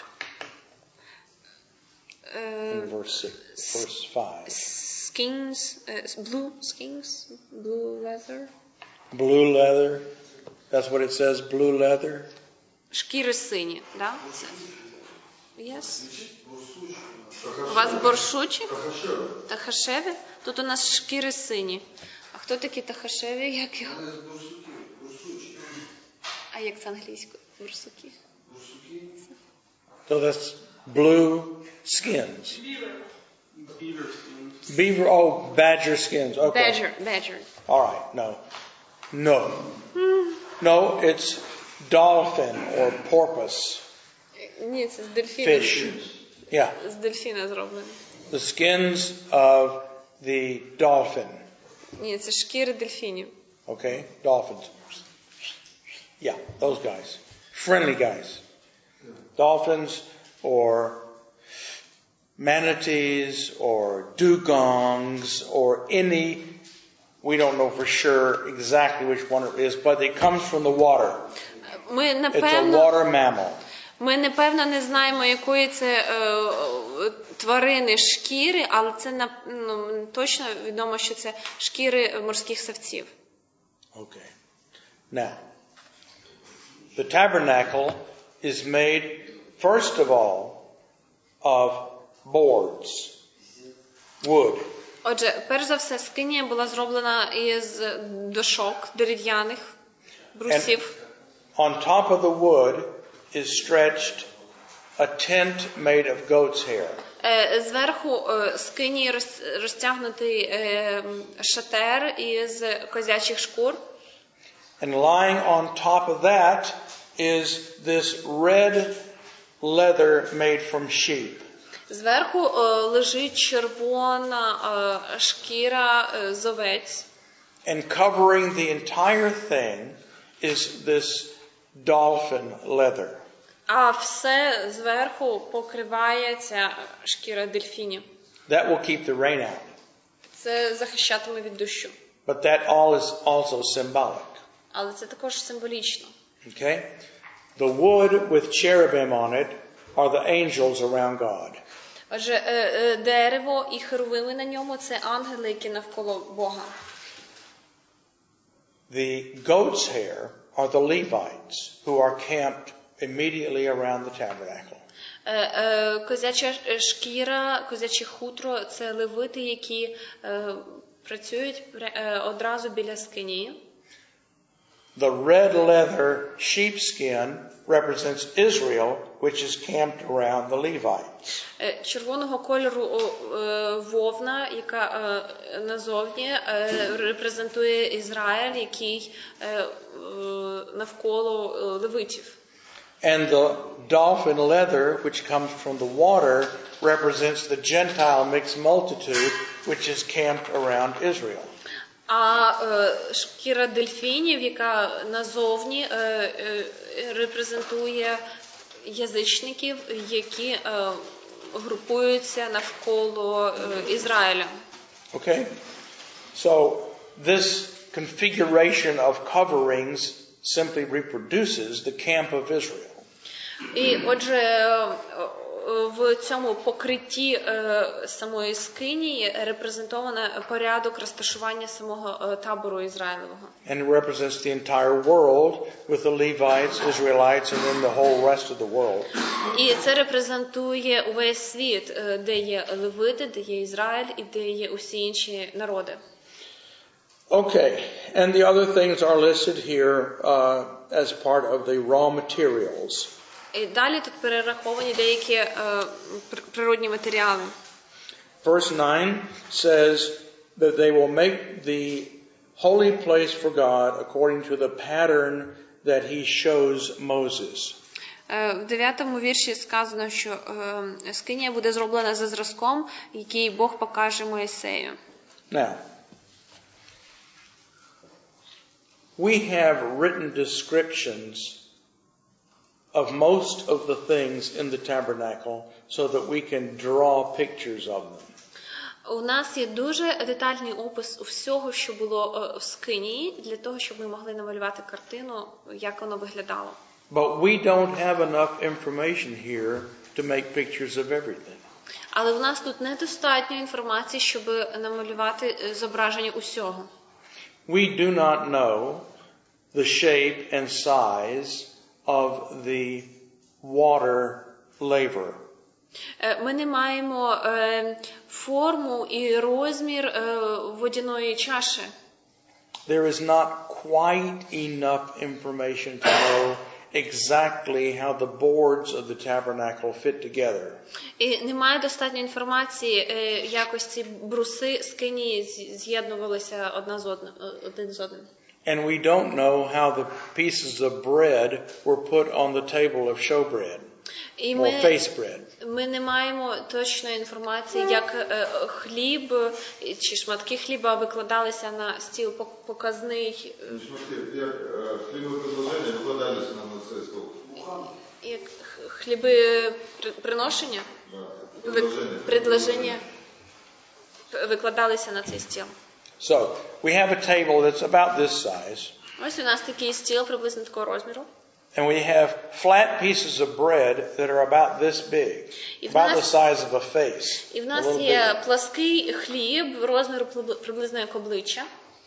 In verse six, verse five. Skins, uh, blue skins, blue leather. Blue leather. That's what it says, blue leather. Шкіри сині, да? Yes. У вас боршучі? Тахашеві? Тут у нас шкіри сині. А хто такі тахашеві? Як його? А як це англійською? Борсуки. So that's blue skins. Beaver skins. Beaver, oh, badger skins. Okay. Badger, badger. All right, no. No. No, it's dolphin or porpoise. Ні, це з дельфіна. Fish. Yeah. З дельфіна зроблено. The skins of the dolphin. Ні, це шкіри дельфінів. Okay? Dolphins. Yeah, those guys. Friendly guys. Dolphins or manatees or dugongs or any, we don't know for sure exactly which one it is, but it comes from the water. Ми, It's a напевно, water mammal. ми, напевно, не знаємо, якої це е, тварини шкіри, але це ну, точно відомо, що це шкіри морських савців. Okay. Now, the tabernacle is made, first of all, of boards, wood. Отже, перш за все, скинія була зроблена із дошок дерев'яних, брусів. On top of the wood is stretched a tent made of goat's hair. Е, Зверху е, скинії роз- розтягнутий е, шатер із козячих шкур. And lying on top of that is this red leather made from sheep. Зверху е, лежить червона е, шкіра е, з овець. And covering the entire thing is this dolphin leather. А все зверху покриває ця шкіра дельфінів. That will keep the rain out. Це захищатиме від дощу. But that all is also symbolic. Але це також символічно. Okay? The wood with cherubim on it are the angels around God. Отже, е, е, дерево і херувими на ньому – це ангели, які навколо Бога. The goat's hair are the Levites, who are camped immediately around the tabernacle. Е, е, Козяча шкіра, козяче хутро – це левити, які е, працюють е, одразу біля скинії. The red leather sheepskin represents Israel, which is camped around the Levites. Е, Червоного кольору е, вовна, яка е, назовні е, репрезентує Ізраїль, який е, е, навколо е, левитів. And the dolphin leather, which comes from the water, represents the Gentile mixed multitude, which is camped around Israel. А е, шкіра дельфінів, яка назовні е, е, репрезентує язичників, які е, групуються навколо е, Ізраїля. Okay? So this configuration of coverings simply reproduces the camp of Israel. І отже, е, в цьому покритті е, самої скинії репрезентовано порядок розташування самого е, табору Ізраїлевого. And it represents the entire world with the Levites, Israelites, and then the whole rest of the world. І це репрезентує увесь світ, е, де є левити, де є Ізраїль і де є усі інші народи. Okay, and the other things are listed here uh, as part of the raw materials. І далі тут перераховані деякі е, природні матеріали. Verse nine says that they will make the holy place for God according to the pattern that he shows Moses. Е, в дев'ятому вірші сказано, що е, скинія буде зроблена за зразком, який Бог покаже Моїсею. Now, we have written descriptions of most of the things in the tabernacle so that we can draw pictures of them. У нас є дуже детальний опис всього, що було в скинії, для того, щоб ми могли намалювати картину, як воно виглядало. But we don't have enough information here to make pictures of everything. Але в нас тут недостатньо інформації, щоб намалювати зображення усього. We do not know the shape and size of the water laver. Ми не маємо е, форму і розмір е, водяної чаші. There is not quite enough information to know exactly how the boards of the tabernacle fit together. І немає достатньо інформації, е, якось ці бруси скинії з'єднувалися одна з одним, один з одним. And we don't know how the pieces of bread were put on the table of showbread І or ми, face bread. ми не маємо точної інформації, як е, хліб чи шматки хліба викладалися на стіл показний. Смотри, як хлібові предложення викладалися нам на цей стол. Як хліби приношення? Предложення викладалися на цей стіл. So, we have a table that's about this size. Ось у нас такий стіл приблизно такого розміру. And we have flat pieces of bread that are about this big, about the size of a face. І в нас є плаский хліб розміру приблизно як обличчя.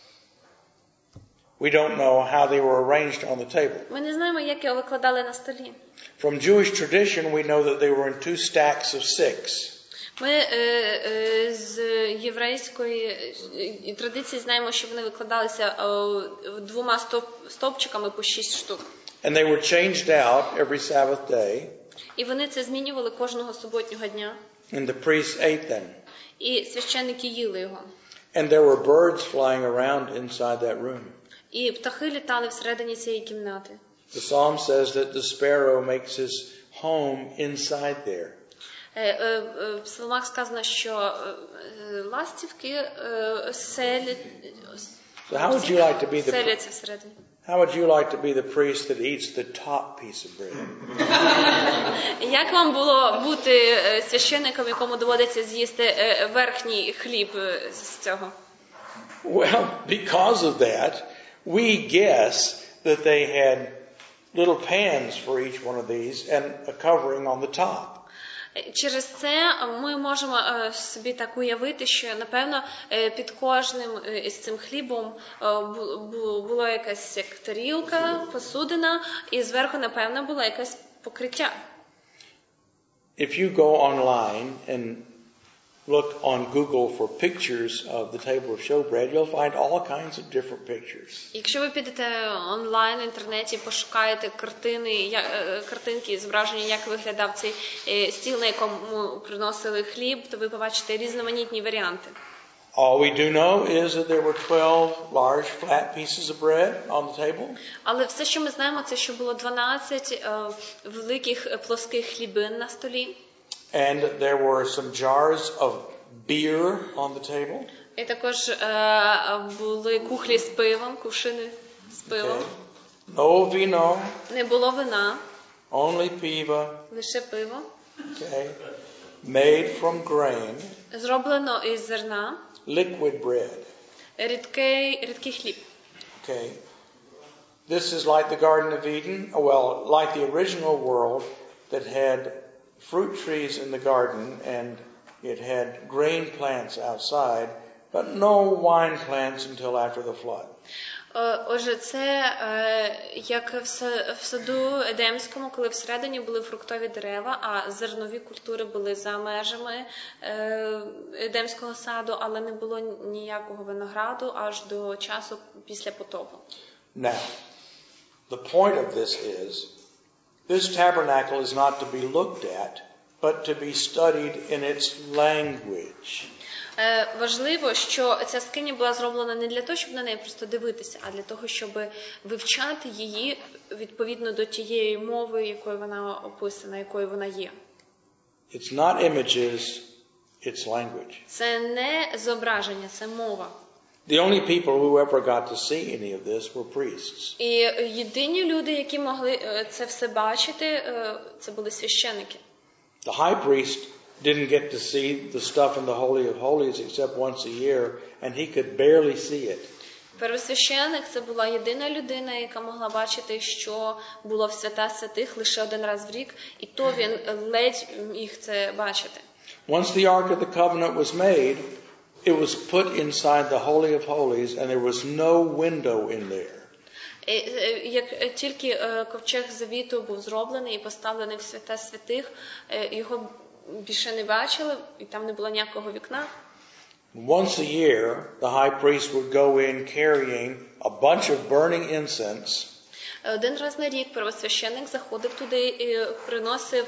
We don't know how they were arranged on the table. Ми не знаємо, як його викладали на столі. From Jewish tradition, we know that they were in two stacks of six. Ми е, е, з єврейської е, традиції знаємо, що вони викладалися е, двома стоп, стовпчиками по шість штук. And they were changed out every Sabbath day. І вони це змінювали кожного суботнього дня. And the priests ate them. І священники їли його. And there were birds flying around inside that room. І птахи літали всередині цієї кімнати. The psalm says that the sparrow makes his home inside there. В псалмах сказано, що ластівки селять, So how would you like to be the селяться всередині. How would you like to be the priest that eats the top piece of bread? Як вам було бути священником, якому доводиться з'їсти верхній хліб з цього? Well, because of that, we guess that they had little pans for each one of these and a covering on the top. Через це ми можемо собі так уявити, що, напевно, під кожним із цим хлібом була якась як тарілка, посудина, і зверху, напевно, було якесь покриття. If you go online and look on Google for pictures of the table of showbread, you'll find all kinds of different pictures. Якщо ви підете онлайн в інтернеті, пошукаєте картини, картинки, зображення, як виглядав цей стіл, на якому приносили хліб, то ви побачите різноманітні варіанти. All we do know is that there were twelve large flat pieces of bread on the table. Але все, що ми знаємо, це що було дванадцять великих плоских хлібин на столі. And there were some jars of beer on the table. І також е, були кухлі з пивом, кувшини з пивом. Okay. No vino. Не було вина. Only piva. Лише пиво. Okay. Made from grain. Зроблено із зерна. Liquid bread. Рідкий, рідкий хліб. Okay. This is like the Garden of Eden. Well, like the original world that had fruit trees in the garden and it had grain plants outside, but no wine plants until after the flood. Отже, це як в саду Едемському, коли всередині були фруктові дерева, а зернові культури були за межами Едемського саду, але не було ніякого винограду аж до часу після потопу. Now, the point of this is, this tabernacle is not to be looked at, but to be studied in its language. Важливо, що ця скиня була зроблена не для того, щоб на неї просто дивитися, а для того, щоб вивчати її відповідно до тієї мови, якою вона описана, якою вона є. It's not images, it's language. Це не зображення, це мова. The only people who ever got to see any of this were priests. І єдині люди, які могли це все бачити, це були священники. The high priest didn't get to see the stuff in the Holy of Holies except once a year, and he could barely see it. Первосвященик – це була єдина людина, яка могла бачити, що було в свята святих лише один раз в рік, і то він ледь міг це бачити. Once the Ark of the Covenant was made, it was put inside the Holy of Holies, and there was no window in there. Як тільки ковчег завіту був зроблений і поставлений в свята святих, його більше не бачили, і там не було ніякого вікна. Once a year, the high priest would go in carrying a bunch of burning incense. Один раз на рік первосвященник заходив туди і приносив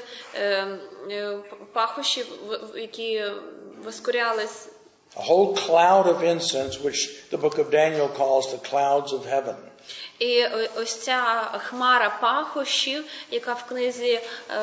пахощі, які воскурялись. A whole cloud of incense, which the book of Daniel calls the clouds of heaven. І ось ця хмара пахощів, яка в книзі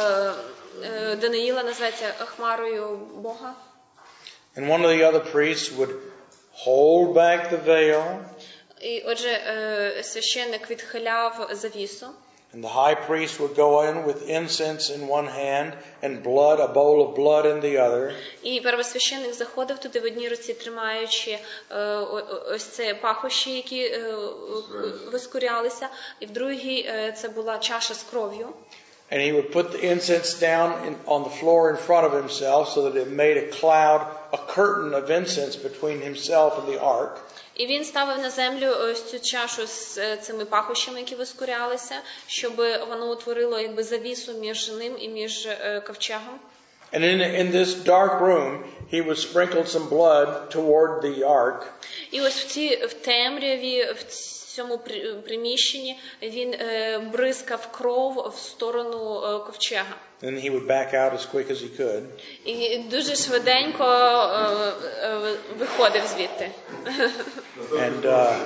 Даниїла називається хмарою Бога. And one of the other priests would hold back the veil. І отже, священник відхиляв завісу. And the high priest would go in with incense in one hand and blood, a bowl of blood in the other. І первосвященник заходив туди в одній руці, тримаючи ось це пахощі, які вискурялися, і в другій це була чаша з кров'ю. And he would put the incense down in, on the floor in front of himself so that it made a cloud, a curtain of incense between himself and the ark. І він ставив на землю ось цю чашу з цими пахощами, які вискурялися, щоб воно утворило якби завісу між ним і між ковчегом. And in, in this dark room, he would sprinkle some blood toward the ark. І ось в цій в темряві, в цьому приміщенні він е, бризкав кров в сторону е, ковчега. And he would back out as quick as he could. І дуже швиденько е, е, виходив звідти. And uh,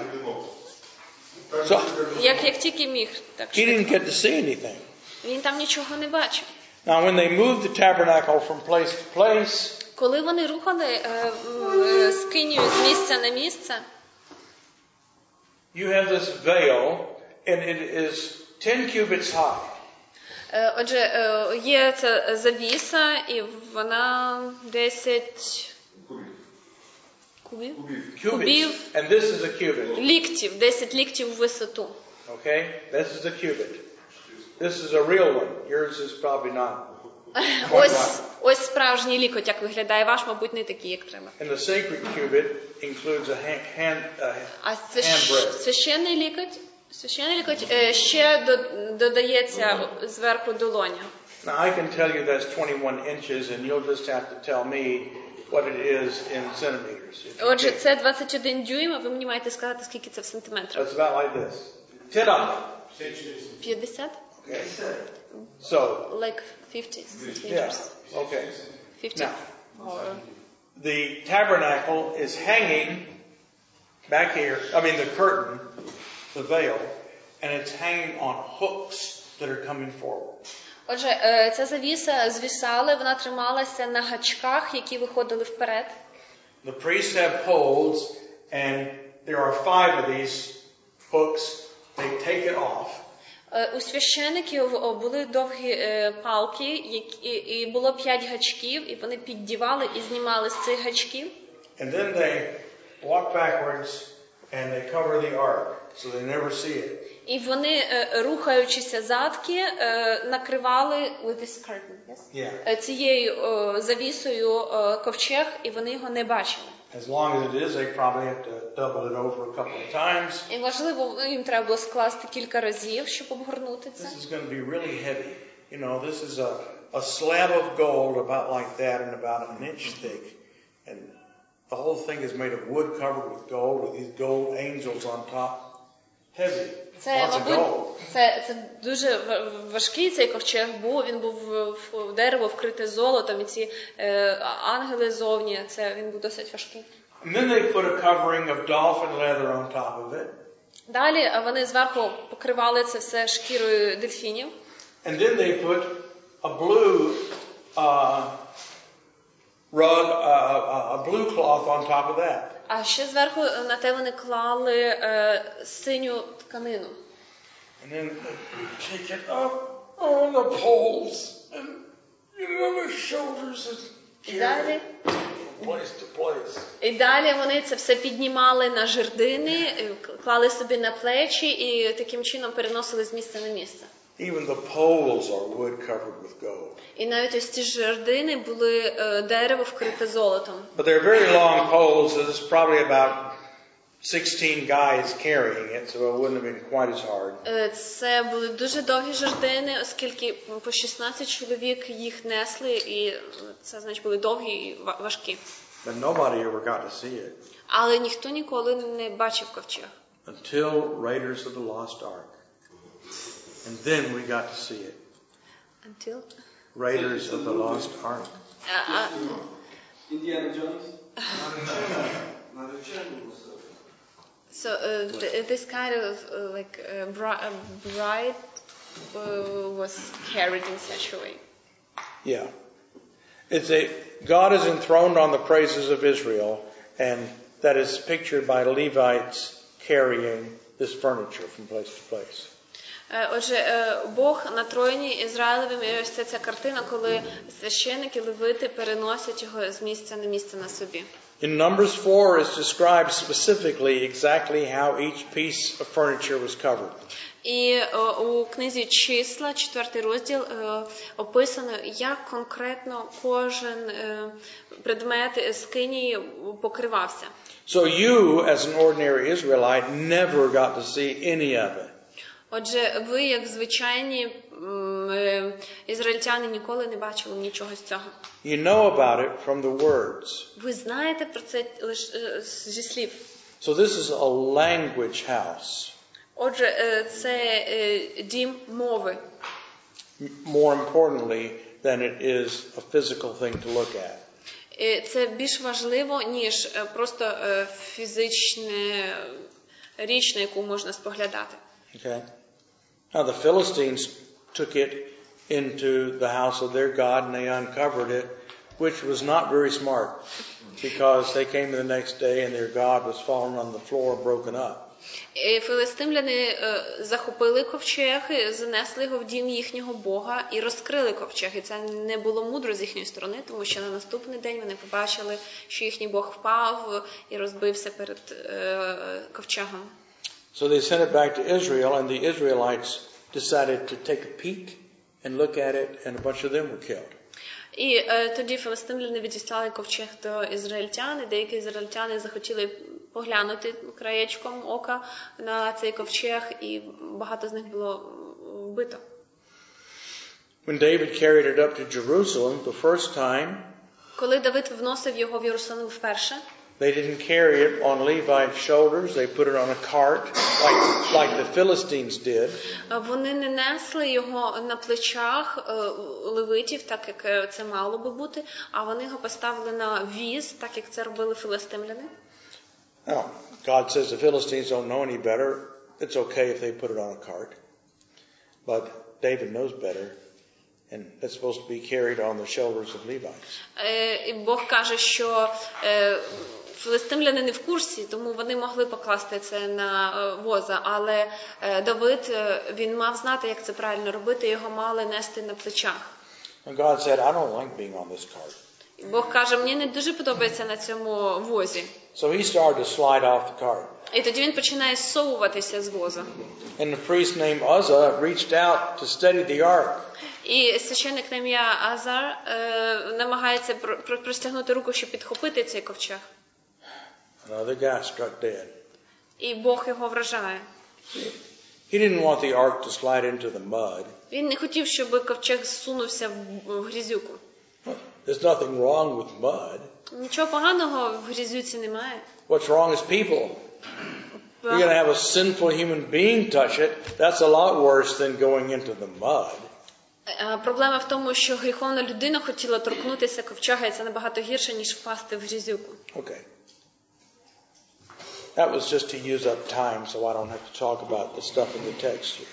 so як, як тільки міг. Так, he didn't get to see anything. він там нічого не бачив. Now, when they moved the tabernacle from place to place, коли вони рухали е, е, скинію з місця на місце, you have this veil, and it is ten cubits high. Е, отже, е, є ця завіса, і вона десять кубів, кубів, and this is a cubit. ліктів, десять ліктів в висоту. Okay, this is a cubit. This is a real one. Yours is probably not Ось, ось справжній лікоть, як виглядає ваш, мабуть, не такий, як треба. And the sacred cubit includes a hand, hand, a А handbreadth. священний лікоть, священний лікоть е, ще до- додається зверху долоня. Now I can tell you that's twenty-one inches, and you'll just have to tell me what it is in centimeters. if you Отже, can. це двадцять один дюйм, а ви мені маєте сказати, скільки це в сантиметрах. That's about like this. Tida. п'ятдесят? Okay. So, Like fifty yeah. centimeters. Okay. fifty. Now, Or- the tabernacle is hanging back here. I mean, the curtain, the veil, and it's hanging on hooks that are coming forward. Отже, е, ця завіса звісала, вона трималася на гачках, які виходили вперед. The priests have poles, and there are five of these hooks. They take it off. Е, У священиків о, були довгі е, палки, які, і було п'ять гачків, і вони піддівали і знімали з цих гачків. And then they walk backwards, and they cover the ark, so they never see it. І вони, е, рухаючися задки, е, накривали with this curtain, yes? Yeah. Е, цією е, завісою е, ковчег, і вони його не бачили. As long as it is, they probably have to double it over a couple of times. І важливо, їм треба було скласти кілька разів, щоб обгорнути це. This is going to be really heavy. You know, this is a, a slab of gold about like that and about an inch thick. And the whole thing is made of wood covered with gold with these gold angels on top. Heavy. Це, Lots of мабуть, gold. це, це дуже ва- важкий цей ковчег був. Він був в, в дерево вкрите золотом, і ці е, ангели зовні. Це він був досить важкий. And then they put a covering of dolphin leather on top of it. Далі а вони зверху покривали це все шкірою дельфінів. And then they put a blue uh, rug, uh, a blue cloth on top of that. А ще зверху на те вони клали е, синю тканину. And then they take it up on the poles and you know the shoulders and І далі, from place to place. і далі вони це все піднімали на жердини, е, клали собі на плечі і таким чином переносили з місця на місце. Even the poles are wood covered with gold. І навіть ось ці жердини були е, дерево вкрите золотом. But they're very long poles, so there's probably about sixteen guys carrying it, so it wouldn't have been quite as hard. Е, Це були дуже довгі жердини, оскільки по шістнадцять чоловік їх несли, і це, значить, були довгі і ва- важкі. But nobody ever got to see it Але ніхто ніколи не бачив ковчег. until Raiders of the Lost Ark. And then we got to see it. Until? Raiders of the Lost Ark. А, а, Indiana Jones? so uh, th- this kind of uh, like uh, bri- uh, bride uh, was carried in such a way. Yeah. It's a, God is enthroned on the praises of Israel, and that is pictured by Levites carrying this furniture from place to place. Е, Отже, е, Бог на троні Ізраїлевим, і ось це ця картина, коли священники, левити переносять його з місця на місце на собі. In Numbers four is described specifically exactly how each piece of furniture was covered. І е, у книзі Числа, четвертий розділ, е, описано, як конкретно кожен е, предмет скинії покривався. So you, as an ordinary Israelite, never got to see any of it. Отже, ви, як звичайні м, е, ізраїльтяни, ніколи не бачили нічого з цього. You know about it from the words. Ви знаєте про це лише зі слів. So this is a language house. Отже, е, це е, дім мови. More importantly than it is a physical thing to look at. Е, Це більш важливо, ніж е, просто е, фізична річ, на яку можна споглядати. Okay. Now the Philistines took it into the house of their god and they uncovered it, which was not very smart because they came the next day and their god was fallen on the floor broken up. І филистимляни е, захопили ковчег, занесли його в дім їхнього бога і розкрили ковчег. І це не було мудро з їхньої сторони, тому що на наступний день вони побачили, що їхній бог впав і розбився перед е, ковчегом. So they sent it back to Israel and the Israelites decided to take a peek and look at it, and a bunch of them were killed. І е, тоді филистимляни відіслали ковчег до ізраїльтян, і деякі ізраїльтяни захотіли поглянути краєчком ока на цей ковчег, і багато з них було вбито. When David carried it up to Jerusalem the first time, коли Давид вносив його в Єрусалим вперше, they didn't carry it on Levi's shoulders. They put it on a cart, like, like the Philistines did. Вони не несли його на плечах левитів, так як це мало би бути, а вони його поставили на віз, так як це робили филистимляни. Now, God says the Philistines don't know any better. It's okay if they put it on a cart. But David knows better, and it's supposed to be carried on the shoulders of Levites. І Бог каже, що филистимляни не в курсі, тому вони могли покласти це на воза, але Давид, він мав знати, як це правильно робити, його мали нести на плечах. And God said, I don't like being on this cart. І Бог каже, мені не дуже подобається на цьому возі. So he started to slide off the cart. І тоді він починає зсовуватися з воза. And the priest named Uzzah reached out to steady the ark. І священник на ім'я Азар е, намагається простягнути руку, щоб підхопити цей ковчег. Another guy struck dead. І Бог його вражає. He didn't want the ark to slide into the mud. Він не хотів, щоб ковчег зсунувся в грізюку. There's nothing wrong with mud. Нічого поганого в грізюці немає. What's wrong is people. You're going to have a sinful human being touch it. That's a lot worse than going into the mud. Проблема в тому, що гріховна людина хотіла торкнутися ковчега, і це набагато гірше, ніж впасти в грізюку. Okay. That was just to use up time, so I don't have to talk about the stuff in the text here.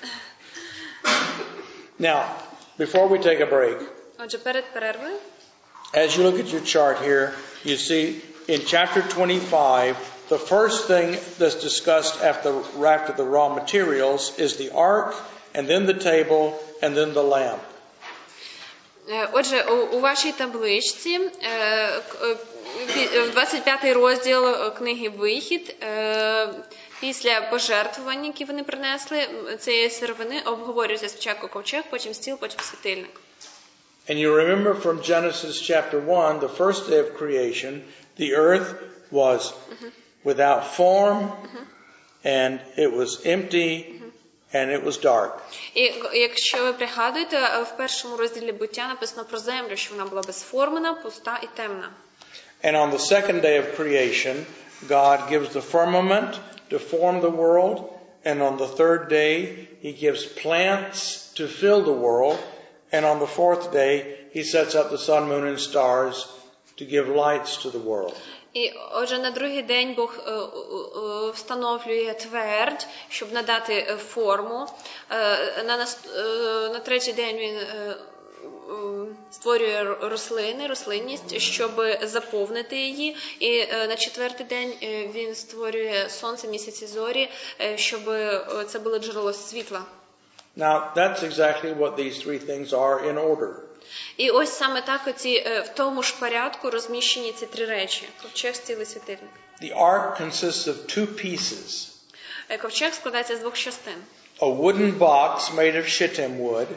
Now, before we take a break, Отже, перед перервою, as you look at your chart here, you see in chapter twenty-five, the first thing that's discussed after, after the raw materials is the ark, and then the table, and then the lamp. Отже, у, у вашій табличці двадцять п'ятий розділ книги «Вихід», після пожертвувань, які вони принесли, цієї сировини, обговорюється спочатку ковчег, потім стіл, потім світильник. And you remember from Genesis chapter one, the first day of creation, the earth was without form, and it was empty, and it was dark. І якщо ви пригадуєте, в першому розділі буття написано про землю, що вона була безформена, пуста і темна. And on the second day of creation, God gives the firmament to form the world, and on the third day, He gives plants to fill the world, and on the fourth day, He sets up the sun, moon, and stars to give lights to the world. І, отже, на другий день Бог е, е, встановлює твердь, щоб надати форму. Е, на, е, на третій день Він е, створює рослини, рослинність, щоб заповнити її. І е, на четвертий день Він створює сонце, місяць і зорі, е, щоб це було джерело світла. Now, that's exactly what these three things are in order. І ось саме так оці, в тому ж порядку розміщені ці три речі. Ковчег, стіл і світильник. The ark consists of two pieces. Ковчег складається з двох частин. A wooden box made of shittim wood.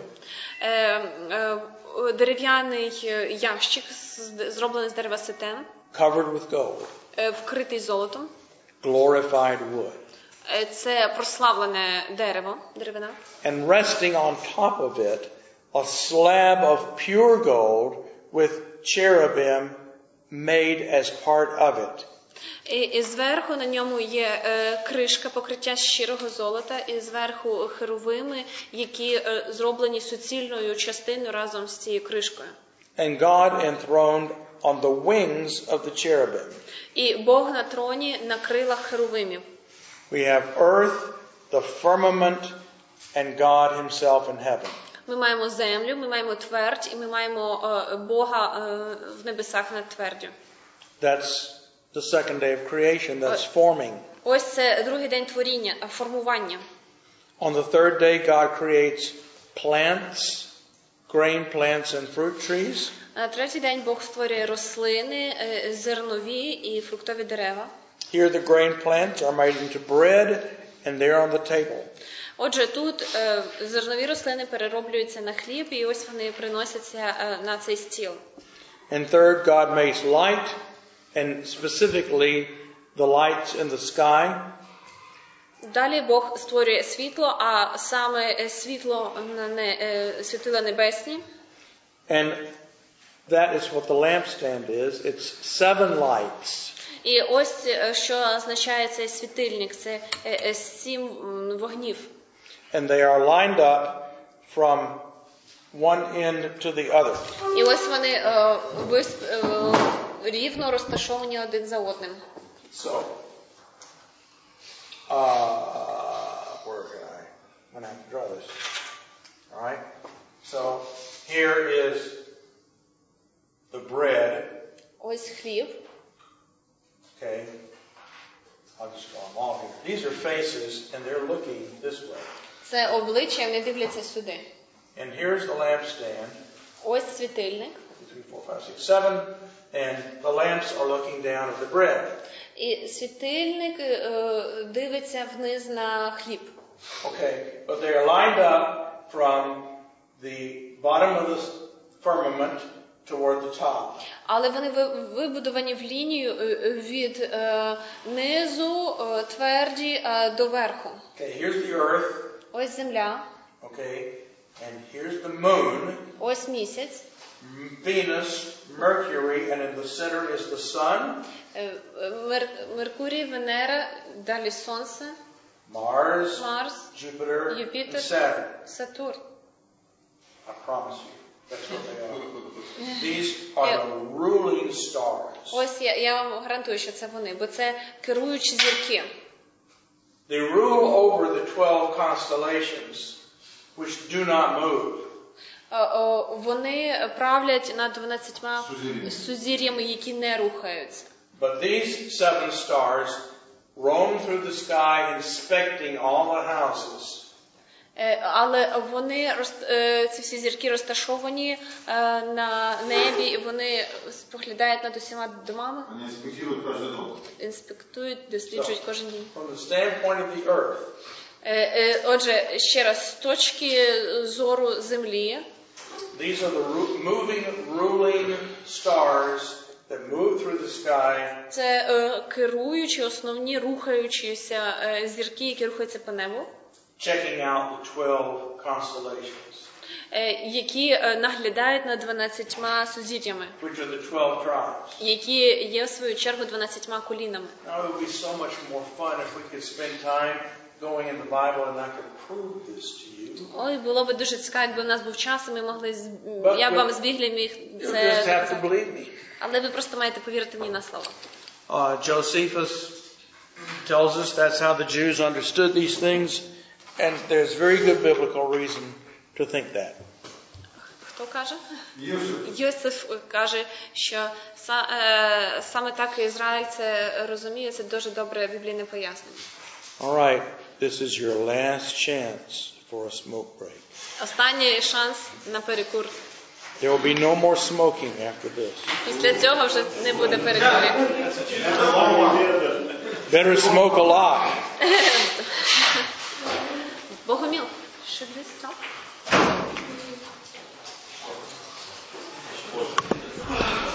Дерев'яний ящик, зроблений з дерева ситен. Covered with gold. Вкритий золотом. Glorified wood. Це прославлене дерево, деревина. And resting on top of it, a slab of pure gold with cherubim made as part of it. І, і зверху на ньому є е, кришка, покриття з щирого золота, і зверху херувими, які е, зроблені суцільною частиною разом з цією кришкою. And God enthroned on the wings of the cherubim. І Бог на троні на крилах херувимів. We have earth, the firmament, and God Himself in heaven. Ми маємо землю, ми маємо твердь, і ми маємо е, Бога е, в небесах над твердю. That's the second day of creation, that's forming. Ось це другий день творіння, формування. On the third day, God creates plants, grain plants and fruit trees. На третій день Бог створює рослини, е, зернові і фруктові дерева. Here the grain plants are made into bread, and they're on the table. Отже, тут е, зернові рослини перероблюються на хліб, і ось вони приносяться е, на цей стіл. And third, God makes light, and specifically the lights in the sky. Далі Бог створює світло, а саме світло на не, е, світила небесні. And that is what the lampstand is. It's seven lights. І ось е, що означає цей світильник, це е, е, сім м, вогнів. And they are lined up from one end to the other. І ось вони е, вис, е, рівно розташовані один за одним. So, uh, where can I, when I draw this? All right. So here is the bread. Ось хліб. Okay. I'll just draw them all here. These are faces, and they're looking this way. Це обличчя, вони дивляться сюди. And here's the lampstand. Ось світильник. Three, four, five, six, seven. And the lamps are looking down at the bread. І світильник е, дивиться вниз на хліб. Okay. But they are lined up from the bottom of the firmament toward the top. Але вони ви- вибудовані в лінію е, від е, низу е, тверді е, до верху. Okay. Here's the earth. Ось земля, Okay. And here's the moon, ось місяць, Venus, Mercury, and in the center is the sun, е, Мер, Меркурій, Венера, далі Сонце, Mars, Марс, Jupiter, and Юпітер, Saturn. Сатурн. I promise you, that's what they are. These are the ruling stars. Ось я, я вам гарантую, що це вони, бо це керуючі зірки. They rule over the twelve constellations, which do not move. Е, о, Вони правлять над дванадцятьма Сузір'ями. сузір'ями, які не рухаються. But these seven stars roam through the sky, inspecting all the houses. Е, Але вони роз- е, ці всі зірки розташовані е, на небі, і вони споглядають над усіма домами, Они инспектируют каждый дом. інспектують, досліджують кожен день. From the standpoint of the earth, Е, е, Отже, ще раз, з точки зору землі, these are the ru- moving, ruling stars that move through the sky, це е, керуючі, основні рухаючіся е, зірки, які рухаються по небу, checking out the twelve constellations, е, які е, наглядають над дванадцятьма сузір'ями, which are the twelve tribes. які є, в свою чергу, дванадцятьма колінами. Now, it would be so much more fun if we could spend time going in the Bible and I could prove this to you. Ой, було б дуже цікаво, якби в нас був час, і ми могли, з- But я б you- вам з Біблії міг You just це have to доказати. believe me. Але ви просто маєте повірити мені на слово. Uh, Josephus tells us that's how the Jews understood these things, and there's very good biblical reason to think that. Хто каже? Иосиф. Йосиф каже, що са- е, саме так Ізраїль це розуміє, це дуже добре біблійне пояснення. All right, this is your last chance for a smoke break. Останній шанс на перекур. There will be no more smoking after this. Після цього вже не буде перекурів. Better smoke a lot. Богоміл, should we stop?